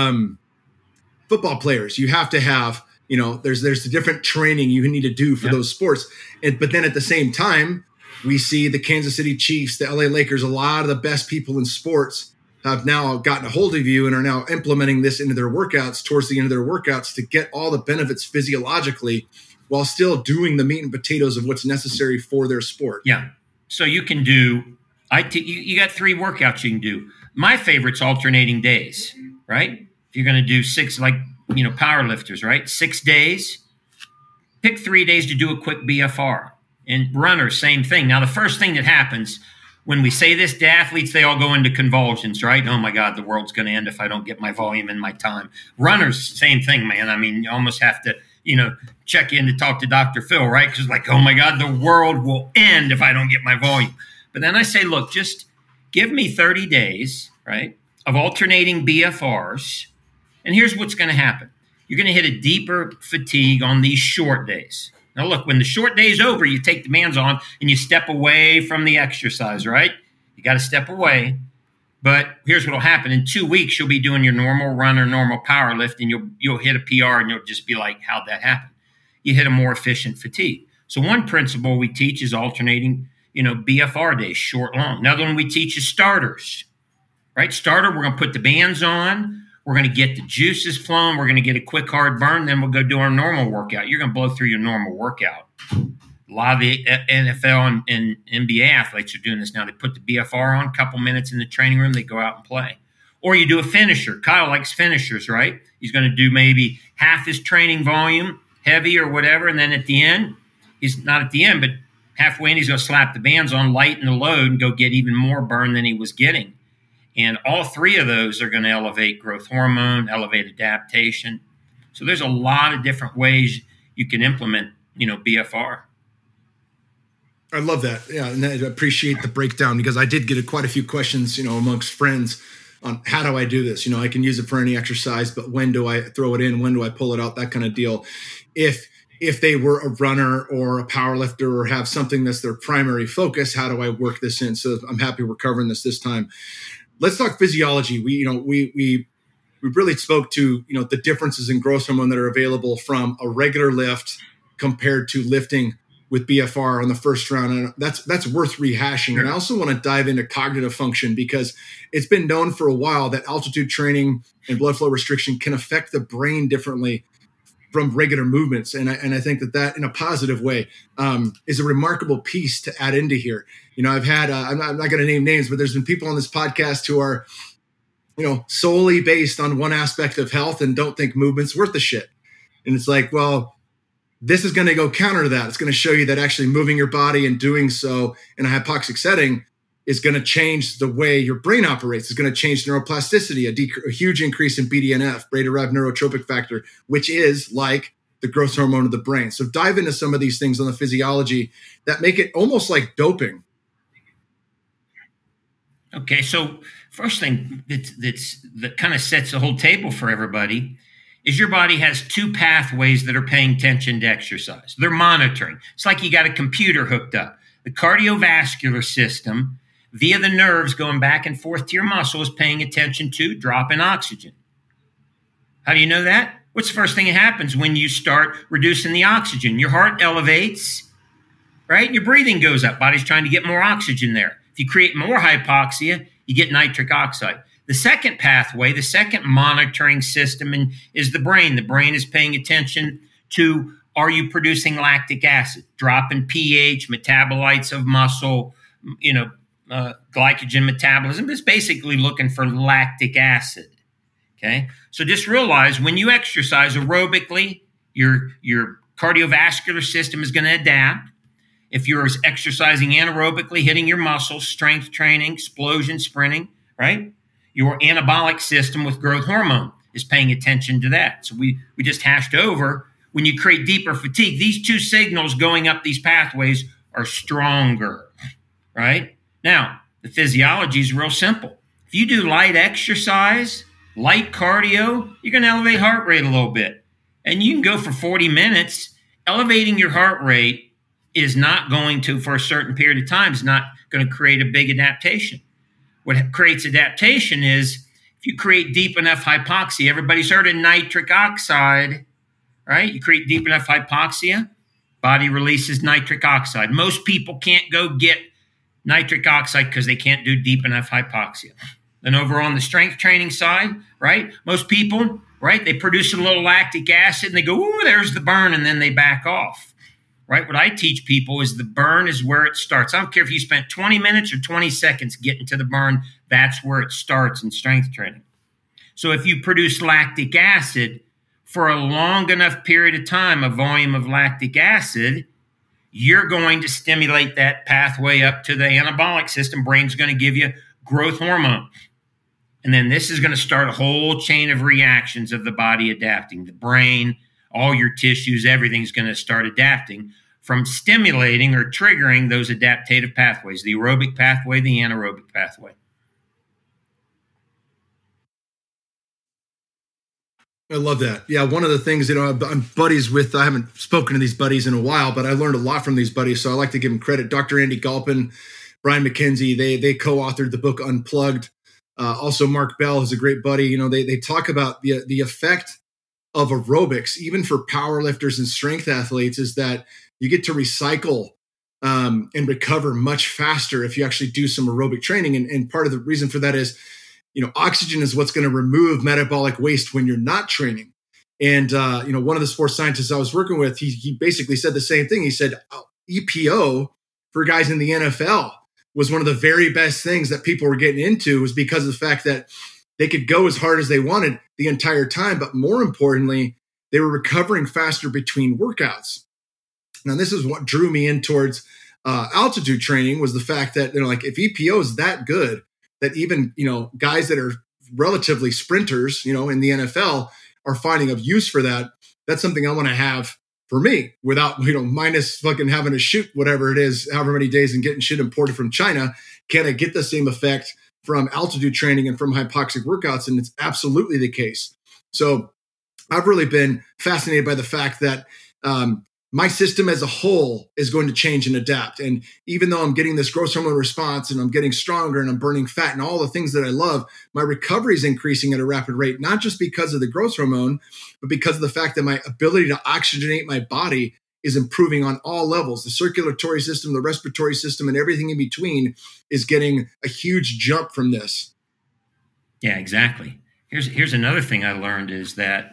Football players, you have to have, there's the different training you need to do for those sports. But then at the same time, we see the Kansas City Chiefs, the LA Lakers, a lot of the best people in sports have now gotten a hold of you and are now implementing this into their workouts towards the end of their workouts to get all the benefits physiologically while still doing the meat and potatoes of what's necessary for their sport. Yeah. So you can do, you got 3 workouts you can do. My favorite's alternating days, right? If you're going to do 6, like, power lifters, right? 6 days, pick 3 days to do a quick BFR. And runners, same thing. Now, the first thing that happens when we say this to athletes, they all go into convulsions, right? Oh my God, the world's going to end if I don't get my volume in my time. Runners, same thing, man. I mean, you almost have to, check in to talk to Dr. Phil, right? Because like, oh my God, the world will end if I don't get my volume. But then I say, look, just give me 30 days, right, of alternating BFRs. And here's what's going to happen. You're going to hit a deeper fatigue on these short days. Now, look, when the short day's over, you take the bands on and you step away from the exercise, right? You got to step away. But here's what will happen. In 2 weeks, you'll be doing your normal run or normal power lift, and you'll hit a PR, and you'll just be like, how'd that happen? You hit a more efficient fatigue. So one principle we teach is alternating, BFR days, short, long. Another one we teach is starters, right? Starter, we're going to put the bands on. We're going to get the juices flowing. We're going to get a quick, hard burn. Then we'll go do our normal workout. You're going to blow through your normal workout. A lot of the NFL and NBA athletes are doing this now. They put the BFR on, a couple minutes in the training room. They go out and play. Or you do a finisher. Kyle likes finishers, right? He's going to do maybe half his training volume, heavy or whatever. And then at the end, he's not at the end, but halfway in, he's going to slap the bands on, lighten the load, and go get even more burn than he was getting. And all three of those are going to elevate growth hormone, elevate adaptation. So there's a lot of different ways you can implement, BFR. I love that. Yeah, and I appreciate the breakdown, because I did get quite a few questions, amongst friends on how do I do this? I can use it for any exercise, but when do I throw it in? When do I pull it out? That kind of deal. If they were a runner or a power lifter or have something that's their primary focus, how do I work this in? So I'm happy we're covering this time. Let's talk physiology. We really spoke to, the differences in growth hormone that are available from a regular lift compared to lifting with BFR on the first round. And that's worth rehashing. Sure. And I also want to dive into cognitive function, because it's been known for a while that altitude training and blood flow restriction can affect the brain differently from regular movements. And I think that in a positive way is a remarkable piece to add into here. I've had, I'm not going to name names, but there's been people on this podcast who are, solely based on one aspect of health and don't think movement's worth the shit. And it's like, well, this is going to go counter to that. It's going to show you that actually moving your body and doing so in a hypoxic setting is going to change the way your brain operates. It's going to change neuroplasticity, a huge increase in BDNF, brain-derived neurotrophic factor, which is like the growth hormone of the brain. So dive into some of these things on the physiology that make it almost like doping. Okay, so first thing that kind of sets the whole table for everybody is your body has two pathways that are paying attention to exercise. They're monitoring. It's like you got a computer hooked up. The cardiovascular system, via the nerves going back and forth to your muscle, is paying attention to drop in oxygen. How do you know that? What's the first thing that happens when you start reducing the oxygen? Your heart elevates, right? Your breathing goes up. Body's trying to get more oxygen there. If you create more hypoxia, you get nitric oxide. The second pathway, the second monitoring system is the brain. The brain is paying attention to, are you producing lactic acid? Drop in pH, metabolites of muscle, glycogen metabolism. It's basically looking for lactic acid. Okay. So just realize when you exercise aerobically, your cardiovascular system is going to adapt. If you're exercising anaerobically, hitting your muscles, strength training, explosion, sprinting, right? Your anabolic system with growth hormone is paying attention to that. So we just hashed over, when you create deeper fatigue, these two signals going up these pathways are stronger, right? Now, the physiology is real simple. If you do light exercise, light cardio, you're going to elevate heart rate a little bit. And you can go for 40 minutes. Elevating your heart rate is not going to, for a certain period of time, is not going to create a big adaptation. What creates adaptation is if you create deep enough hypoxia. Everybody's heard of nitric oxide, right? You create deep enough hypoxia, body releases nitric oxide. Most people can't go get nitric oxide because they can't do deep enough hypoxia. Then over on the strength training side, right? Most people, right? They produce a little lactic acid and they go, ooh, there's the burn, and then they back off. Right? What I teach people is the burn is where it starts. I don't care if you spent 20 minutes or 20 seconds getting to the burn, that's where it starts in strength training. So if you produce lactic acid for a long enough period of time, a volume of lactic acid, you're going to stimulate that pathway up to the anabolic system. Brain's going to give you growth hormone. And then this is going to start a whole chain of reactions of the body adapting. The brain, all your tissues, everything's going to start adapting from stimulating or triggering those adaptive pathways, the aerobic pathway, the anaerobic pathway. I love that. Yeah, one of the things, I'm buddies with, I haven't spoken to these buddies in a while, but I learned a lot from these buddies, so I like to give them credit. Dr. Andy Galpin, Brian McKenzie, they co-authored the book Unplugged. Also, Mark Bell is a great buddy. They talk about the effect of aerobics, even for power lifters and strength athletes, is that you get to recycle and recover much faster if you actually do some aerobic training. And part of the reason for that is, oxygen is what's going to remove metabolic waste when you're not training. And, one of the sports scientists I was working with, he basically said the same thing. He said, EPO for guys in the NFL was one of the very best things that people were getting into, was because of the fact that they could go as hard as they wanted the entire time. But more importantly, they were recovering faster between workouts. Now, this is what drew me in towards altitude training, was the fact that, if EPO is that good, that even, guys that are relatively sprinters, in the NFL are finding of use for that. That's something I want to have for me without, minus fucking having to shoot whatever it is, however many days and getting shit imported from China. Can I get the same effect from altitude training and from hypoxic workouts? And it's absolutely the case. So I've really been fascinated by the fact that my system as a whole is going to change and adapt. And even though I'm getting this growth hormone response and I'm getting stronger and I'm burning fat and all the things that I love, my recovery is increasing at a rapid rate, not just because of the growth hormone, but because of the fact that my ability to oxygenate my body is improving on all levels. The circulatory system, the respiratory system, and everything in between is getting a huge jump from this. Yeah, exactly. Here's another thing I learned is that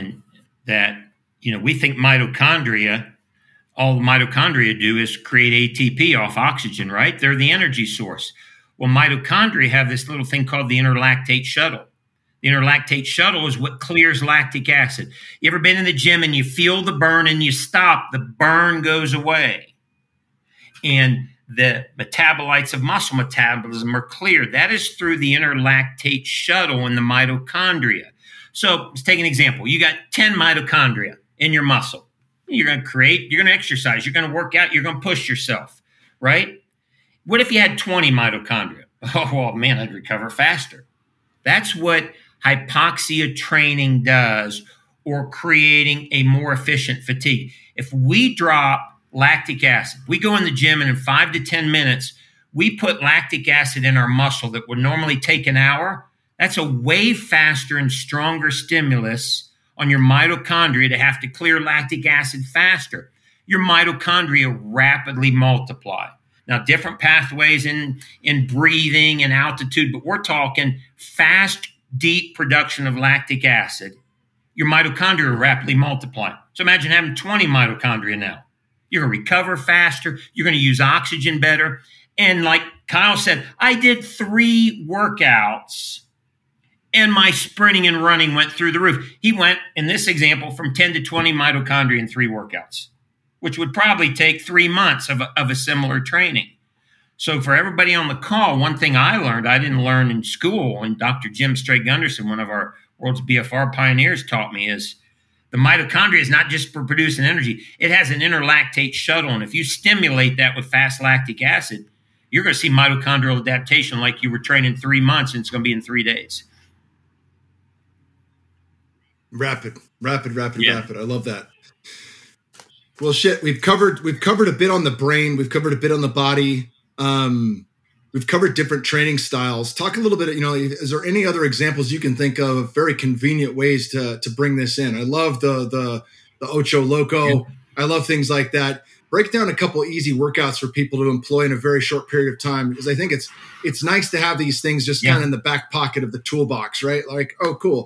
we think mitochondria, all the mitochondria do is create ATP off oxygen, right? They're the energy source. Well, mitochondria have this little thing called the interlactate shuttle. The interlactate shuttle is what clears lactic acid. You ever been in the gym and you feel the burn and you stop, the burn goes away. And the metabolites of muscle metabolism are cleared. That is through the interlactate shuttle in the mitochondria. So let's take an example. You got 10 mitochondria in your muscle. You're going to create, you're going to exercise, you're going to work out, you're going to push yourself, right? What if you had 20 mitochondria? Oh, well, man, I'd recover faster. That's what hypoxia training does, or creating a more efficient fatigue. If we drop lactic acid, we go in the gym and in 5 to 10 minutes, we put lactic acid in our muscle that would normally take an hour. That's a way faster and stronger stimulus on your mitochondria to have to clear lactic acid faster. Your mitochondria rapidly multiply. Now, different pathways in breathing and altitude, but we're talking fast, deep production of lactic acid. Your mitochondria rapidly multiply. So imagine having 20 mitochondria now. You're going to recover faster. You're going to use oxygen better. And like Kyle said, I did 3 workouts and my sprinting and running went through the roof. He went, in this example, from 10 to 20 mitochondria in 3 workouts, which would probably take 3 months of a similar training. So for everybody on the call, one thing I learned, I didn't learn in school, and Dr. Jim Straight-Gunderson, one of our world's BFR pioneers, taught me, is the mitochondria is not just for producing energy. It has an interlactate shuttle, and if you stimulate that with fast lactic acid, you're going to see mitochondrial adaptation like you were training 3 months, and it's going to be in 3 days. Rapid. I love that. Well, shit, we've covered a bit on the brain. We've covered a bit on the body. We've covered different training styles. Talk a little bit, is there any other examples you can think of very convenient ways to bring this in? I love the Ocho Loco. Yeah. I love things like that. Break down a couple easy workouts for people to employ in a very short period of time, because I think it's nice to have these things just kind of in the back pocket of the toolbox, right? Like, oh, cool.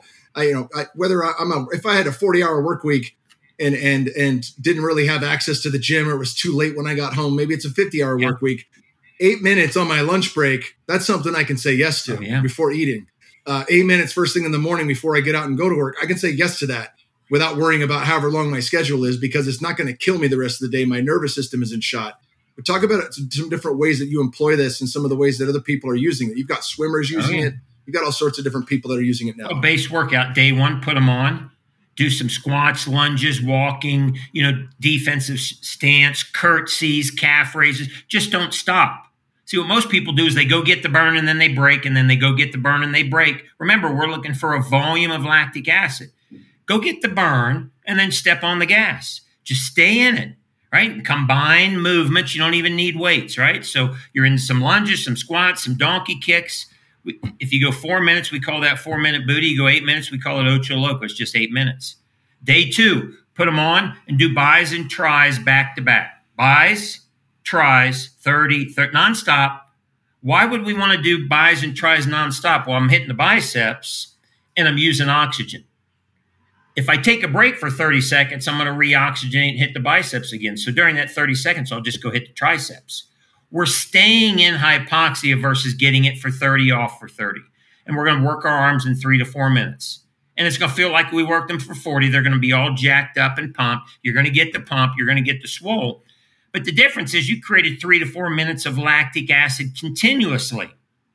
If I had a 40-hour work week and didn't really have access to the gym, or it was too late when I got home, maybe it's a 50-hour work week. 8 minutes on my lunch break, that's something I can say yes to before eating. 8 minutes first thing in the morning before I get out and go to work, I can say yes to that without worrying about however long my schedule is, because it's not going to kill me the rest of the day. My nervous system isn't shot. But talk about some different ways that you employ this and some of the ways that other people are using it. You've got swimmers using it. You've got all sorts of different people that are using it now. A base workout, day one, put them on. Do some squats, lunges, walking, defensive stance, curtsies, calf raises. Just don't stop. See, what most people do is they go get the burn and then they break, and then they go get the burn and they break. Remember, we're looking for a volume of lactic acid. Go get the burn and then step on the gas. Just stay in it, right? Combine movements. You don't even need weights, right? So you're in some lunges, some squats, some donkey kicks. If you go 4 minutes, we call that 4-minute booty. You go 8 minutes, we call it Ocho Loco. It's just 8 minutes. Day 2, put them on and do bis and tris back to back. Bis, tris, 30 nonstop. Why would we want to do bis and tris nonstop? Well, I'm hitting the biceps and I'm using oxygen. If I take a break for 30 seconds, I'm going to re-oxygenate and hit the biceps again. So during that 30 seconds, I'll just go hit the triceps. We're staying in hypoxia versus getting it for 30 off for 30. And we're going to work our arms in 3 to 4 minutes. And it's going to feel like we worked them for 40. They're going to be all jacked up and pumped. You're going to get the pump. You're going to get the swole. But the difference is you created 3 to 4 minutes of lactic acid continuously.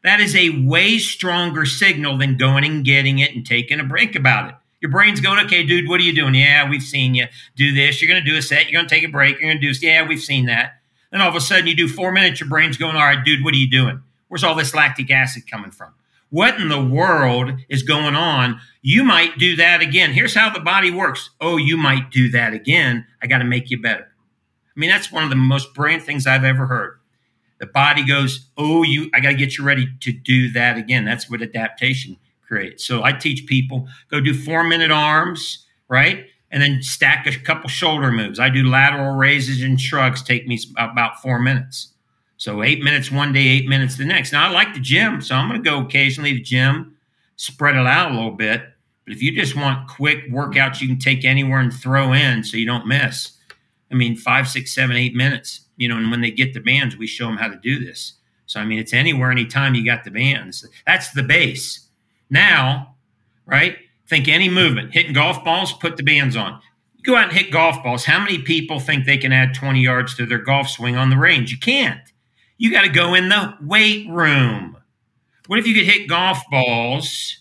That is a way stronger signal than going and getting it and taking a break about it. Your brain's going, okay, dude, what are you doing? Yeah, we've seen you do this. You're going to do a set. You're going to take a break. You're going to do this. Yeah, we've seen that. Then all of a sudden you do 4 minutes. Your brain's going, all right, dude, what are you doing? Where's all this lactic acid coming from? What in the world is going on? You might do that again. Here's how the body works. Oh, you might do that again. I got to make you better. I mean, that's one of the most brilliant things I've ever heard. The body goes, oh, I got to get you ready to do that again. That's what adaptation creates. So I teach people, go do 4-minute arms, right? And then stack a couple shoulder moves. I do lateral raises and shrugs, take me about 4 minutes. So 8 minutes one day, 8 minutes the next. Now, I like the gym, so I'm going to go occasionally to the gym, spread it out a little bit. But if you just want quick workouts you can take anywhere and throw in so you don't miss, I mean, 5, 6, 7, 8 minutes. And when they get the bands, we show them how to do this. So, I mean, it's anywhere, anytime you got the bands. That's the base. Now, right, think any movement. Hitting golf balls, put the bands on. You go out and hit golf balls. How many people think they can add 20 yards to their golf swing on the range? You can't. You got to go in the weight room. What if you could hit golf balls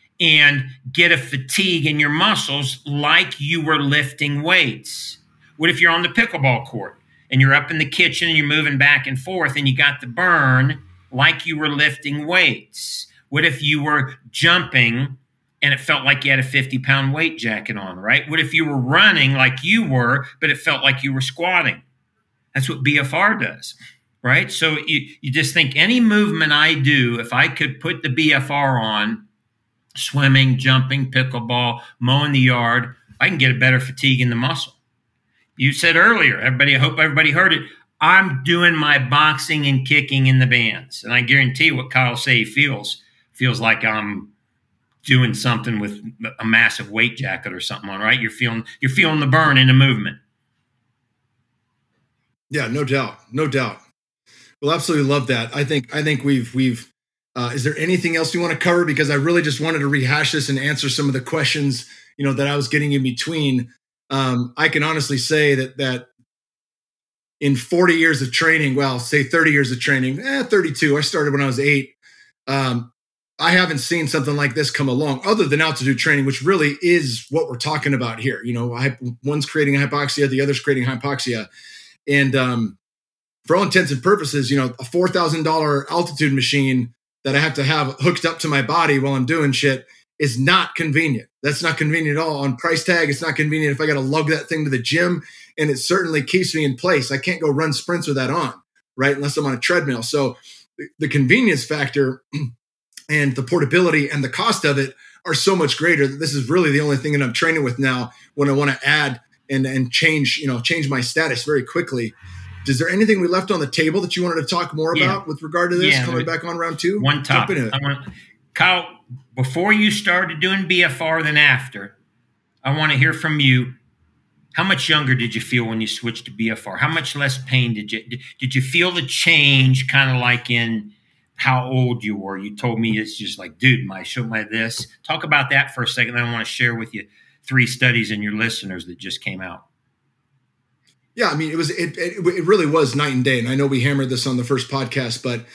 and get a fatigue in your muscles like you were lifting weights? What if you're on the pickleball court and you're up in the kitchen and you're moving back and forth and you got the burn like you were lifting weights? What if you were jumping and it felt like you had a 50-pound weight jacket on, right? What if you were running like you were, but it felt like you were squatting? That's what BFR does, right? So you just think any movement I do, if I could put the BFR on, swimming, jumping, pickleball, mowing the yard, I can get a better fatigue in the muscle. You said earlier, I hope everybody heard it, I'm doing my boxing and kicking in the bands. And I guarantee what Kyle say feels like I'm doing something with a massive weight jacket or something on, right? You're feeling the burn in the movement. Yeah, no doubt. Well, absolutely love that. I think we've is there anything else you want to cover? Because I really just wanted to rehash this and answer some of the questions, that I was getting in between. I can honestly say that in 40 years of training, well, say 30 years of training, 32, I started when I was 8. I haven't seen something like this come along other than altitude training, which really is what we're talking about here. One's creating hypoxia, the other's creating hypoxia. And for all intents and purposes, a $4,000 altitude machine that I have to have hooked up to my body while I'm doing shit is not convenient. That's not convenient at all. On price tag, it's not convenient if I got to lug that thing to the gym, and it certainly keeps me in place. I can't go run sprints with that on, right? Unless I'm on a treadmill. So the convenience factor and the portability and the cost of it are so much greater that this is really the only thing that I'm training with now when I want to add and change my status very quickly. Is there anything we left on the table that you wanted to talk more about with regard to this coming back on round 2? One topic. Kyle, before you started doing BFR than after, I want to hear from you. How much younger did you feel when you switched to BFR? How much less pain did you feel the change, kind of like in how old you were? You told me it's just like, dude, my this. Talk about that for a second. I want to share with you 3 studies and your listeners that just came out. Yeah, I mean, it really was night and day. And I know we hammered this on the first podcast, but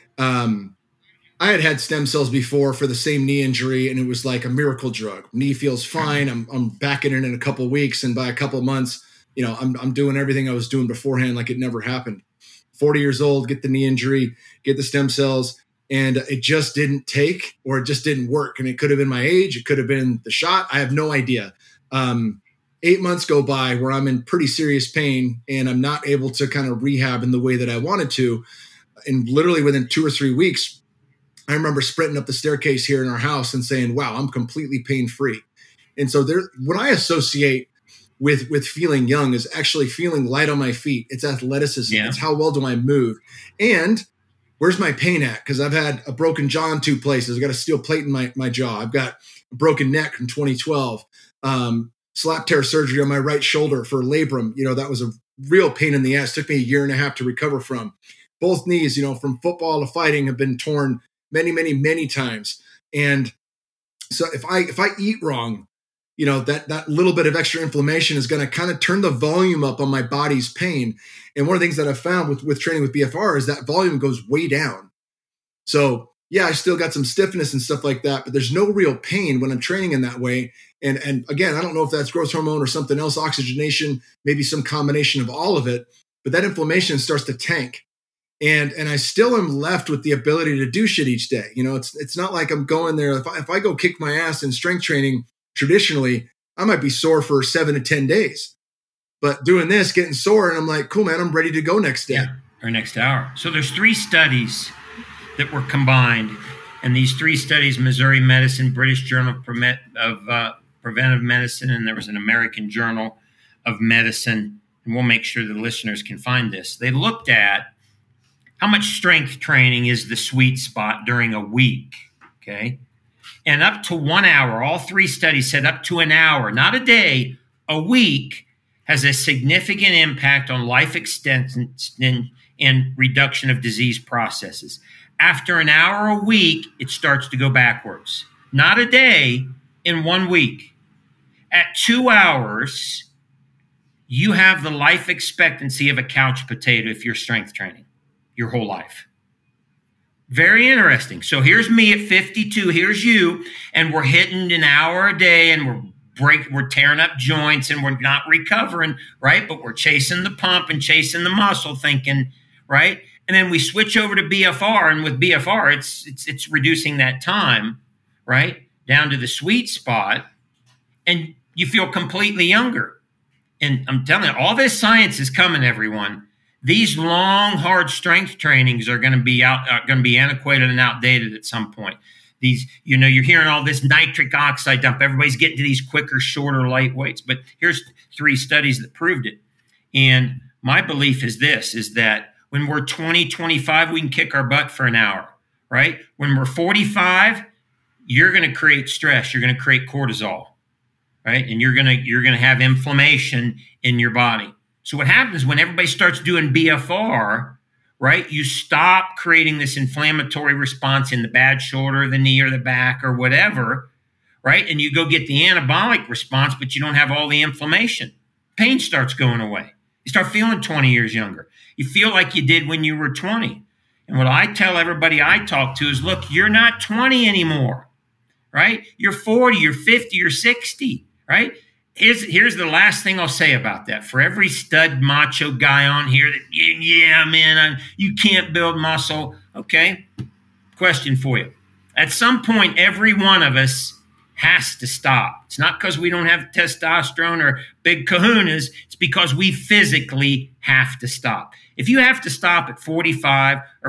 I had stem cells before for the same knee injury, and it was like a miracle drug. Knee feels fine. I'm back in it in a couple of weeks, and by a couple of months, I'm doing everything I was doing beforehand like it never happened. 40 years old, get the knee injury, get the stem cells, and it just didn't take, or it just didn't work. And it could have been my age. It could have been the shot. I have no idea. 8 months go by where I'm in pretty serious pain and I'm not able to kind of rehab in the way that I wanted to. And literally within 2 or 3 weeks, I remember sprinting up the staircase here in our house and saying, wow, I'm completely pain-free. And so when I associate with feeling young is actually feeling light on my feet. It's athleticism. Yeah. It's how well do I move? And where's my pain at? Because I've had a broken jaw in 2 places. I've got a steel plate in my jaw. I've got a broken neck from 2012. Slap tear surgery on my right shoulder for labrum. That was a real pain in the ass. It took me 1.5 years to recover from. Both knees, from football to fighting, have been torn many, many, many times. And so if I eat wrong, that little bit of extra inflammation is going to kind of turn the volume up on my body's pain. And one of the things that I've found with training with BFR is that volume goes way down. So, yeah, I still got some stiffness and stuff like that, but there's no real pain when I'm training in that way. And again, I don't know if that's growth hormone or something else, oxygenation, maybe some combination of all of it, but that inflammation starts to tank. And I still am left with the ability to do shit each day. You know, it's not like I'm going there. If I go kick my ass in strength training traditionally, I might be sore for 7 to 10 days. But doing this, getting sore, and I'm like, cool, man, I'm ready to go next day. Yeah, or next hour. So there's 3 studies that were combined. And these 3 studies, Missouri Medicine, British Journal of Preventive Medicine, and there was an American Journal of Medicine, and we'll make sure the listeners can find this. They looked at how much strength training is the sweet spot during a week, okay? And up to 1 hour, all 3 studies said up to an hour, not a day, a week, has a significant impact on life extension and reduction of disease processes. After an hour a week, it starts to go backwards. Not a day, in 1 week. At 2 hours, you have the life expectancy of a couch potato if you're strength training your whole life. Very interesting. So here's me at 52, here's you, and we're hitting an hour a day, and we're tearing up joints, and we're not recovering, right? But we're chasing the pump and chasing the muscle, thinking, right? And then we switch over to BFR, and with BFR, it's reducing that time, right, down to the sweet spot, and you feel completely younger. And I'm telling you, all this science is coming, everyone. These long, hard strength trainings are going to be antiquated and outdated at some point. These, you know, you're hearing all this nitric oxide dump. Everybody's getting to these quicker, shorter, light weights. But here's 3 studies that proved it. And my belief is this, is that when we're 20, 25, we can kick our butt for an hour, right? When we're 45, you're going to create stress. You're going to create cortisol, right? And you're going to have inflammation in your body. So what happens when everybody starts doing BFR, right? You stop creating this inflammatory response in the bad shoulder, the knee, or the back, or whatever, right? And you go get the anabolic response, but you don't have all the inflammation. Pain starts going away. You start feeling 20 years younger. You feel like you did when you were 20. And what I tell everybody I talk to is, look, you're not 20 anymore, right? You're 40, you're 50, you're 60, right? Here's the last thing I'll say about that. For every stud macho guy on here that, yeah, man, you can't build muscle. Okay, question for you. At some point, every one of us has to stop. It's not because we don't have testosterone or big kahunas. It's because we physically have to stop. If you have to stop at 45 or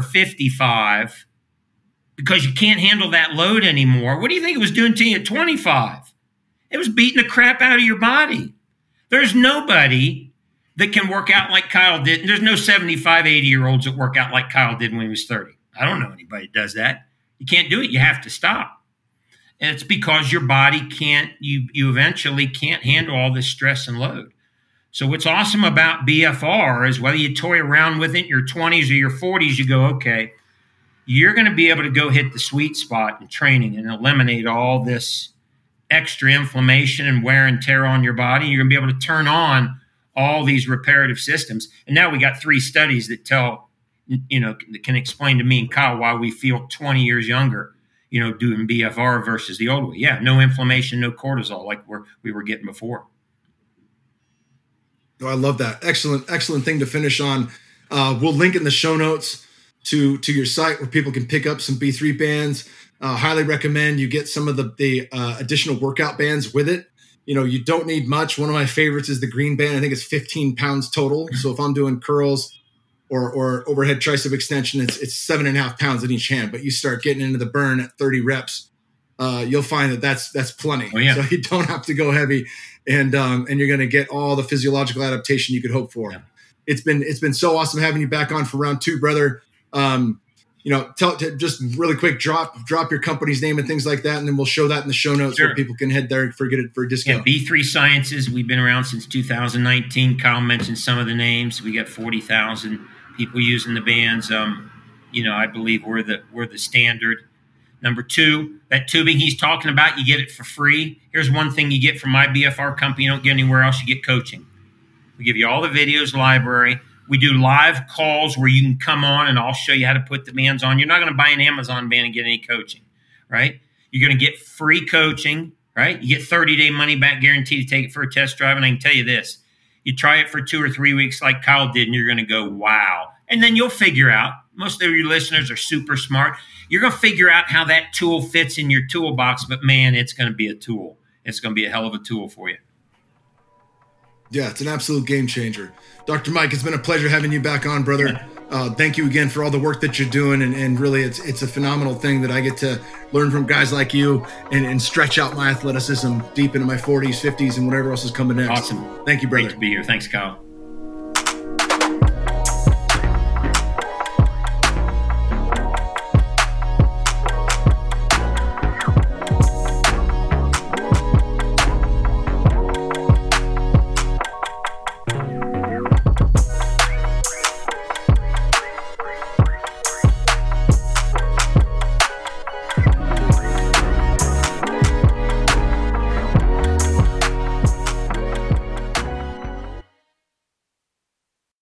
55 because you can't handle that load anymore, what do you think it was doing to you at 25? It was beating the crap out of your body. There's nobody that can work out like Kyle did. There's no 75, 80-year-olds that work out like Kyle did when he was 30. I don't know anybody that does that. You can't do it. You have to stop. And it's because your body can't, you eventually can't handle all this stress and load. So what's awesome about BFR is whether you toy around with it in your 20s or your 40s, you go, okay, you're going to be able to go hit the sweet spot in training and eliminate all this extra inflammation and wear and tear on your body. You're going to be able to turn on all these reparative systems. And now we got 3 studies that tell, that can explain to me and Kyle why we feel 20 years younger, doing BFR versus the old way. Yeah, no inflammation, no cortisol like we were getting before. Oh, I love that. Excellent thing to finish on. We'll link in the show notes to your site where people can pick up some B3 bands. Highly recommend you get some of the additional workout bands with it. You don't need much. One of my favorites is the green band. I think it's 15 pounds total. So if I'm doing curls or overhead tricep extension, it's 7.5 pounds in each hand. But you start getting into the burn at 30 reps, you'll find that's plenty. Oh, yeah. So you don't have to go heavy, and you're going to get all the physiological adaptation you could hope for. Yeah. It's been so awesome having you back on for round 2, brother. Just really quick, drop your company's name and things like that, and then we'll show that in the show notes. Sure. So people can head there for a discount. Yeah, B3 Sciences, we've been around since 2019. Kyle mentioned some of the names. We got 40,000 people using the bands. I believe we're the standard. Number 2, that tubing he's talking about, you get it for free. Here's one thing you get from my BFR company you don't get anywhere else. You get coaching. We give you all the videos library. We do live calls where you can come on and I'll show you how to put the bands on. You're not going to buy an Amazon band and get any coaching, right? You're going to get free coaching, right? You get 30-day money back guarantee to take it for a test drive. And I can tell you this, you try it for 2 or 3 weeks like Kyle did, and you're going to go, wow. And then you'll figure out, most of your listeners are super smart. You're going to figure out how that tool fits in your toolbox, but man, it's going to be a tool. It's going to be a hell of a tool for you. Yeah, it's an absolute game changer. Dr. Mike, it's been a pleasure having you back on, brother. Thank you again for all the work that you're doing. And really, it's a phenomenal thing that I get to learn from guys like you and stretch out my athleticism deep into my 40s, 50s, and whatever else is coming next. Awesome. Thank you, brother. Great to be here. Thanks, Kyle.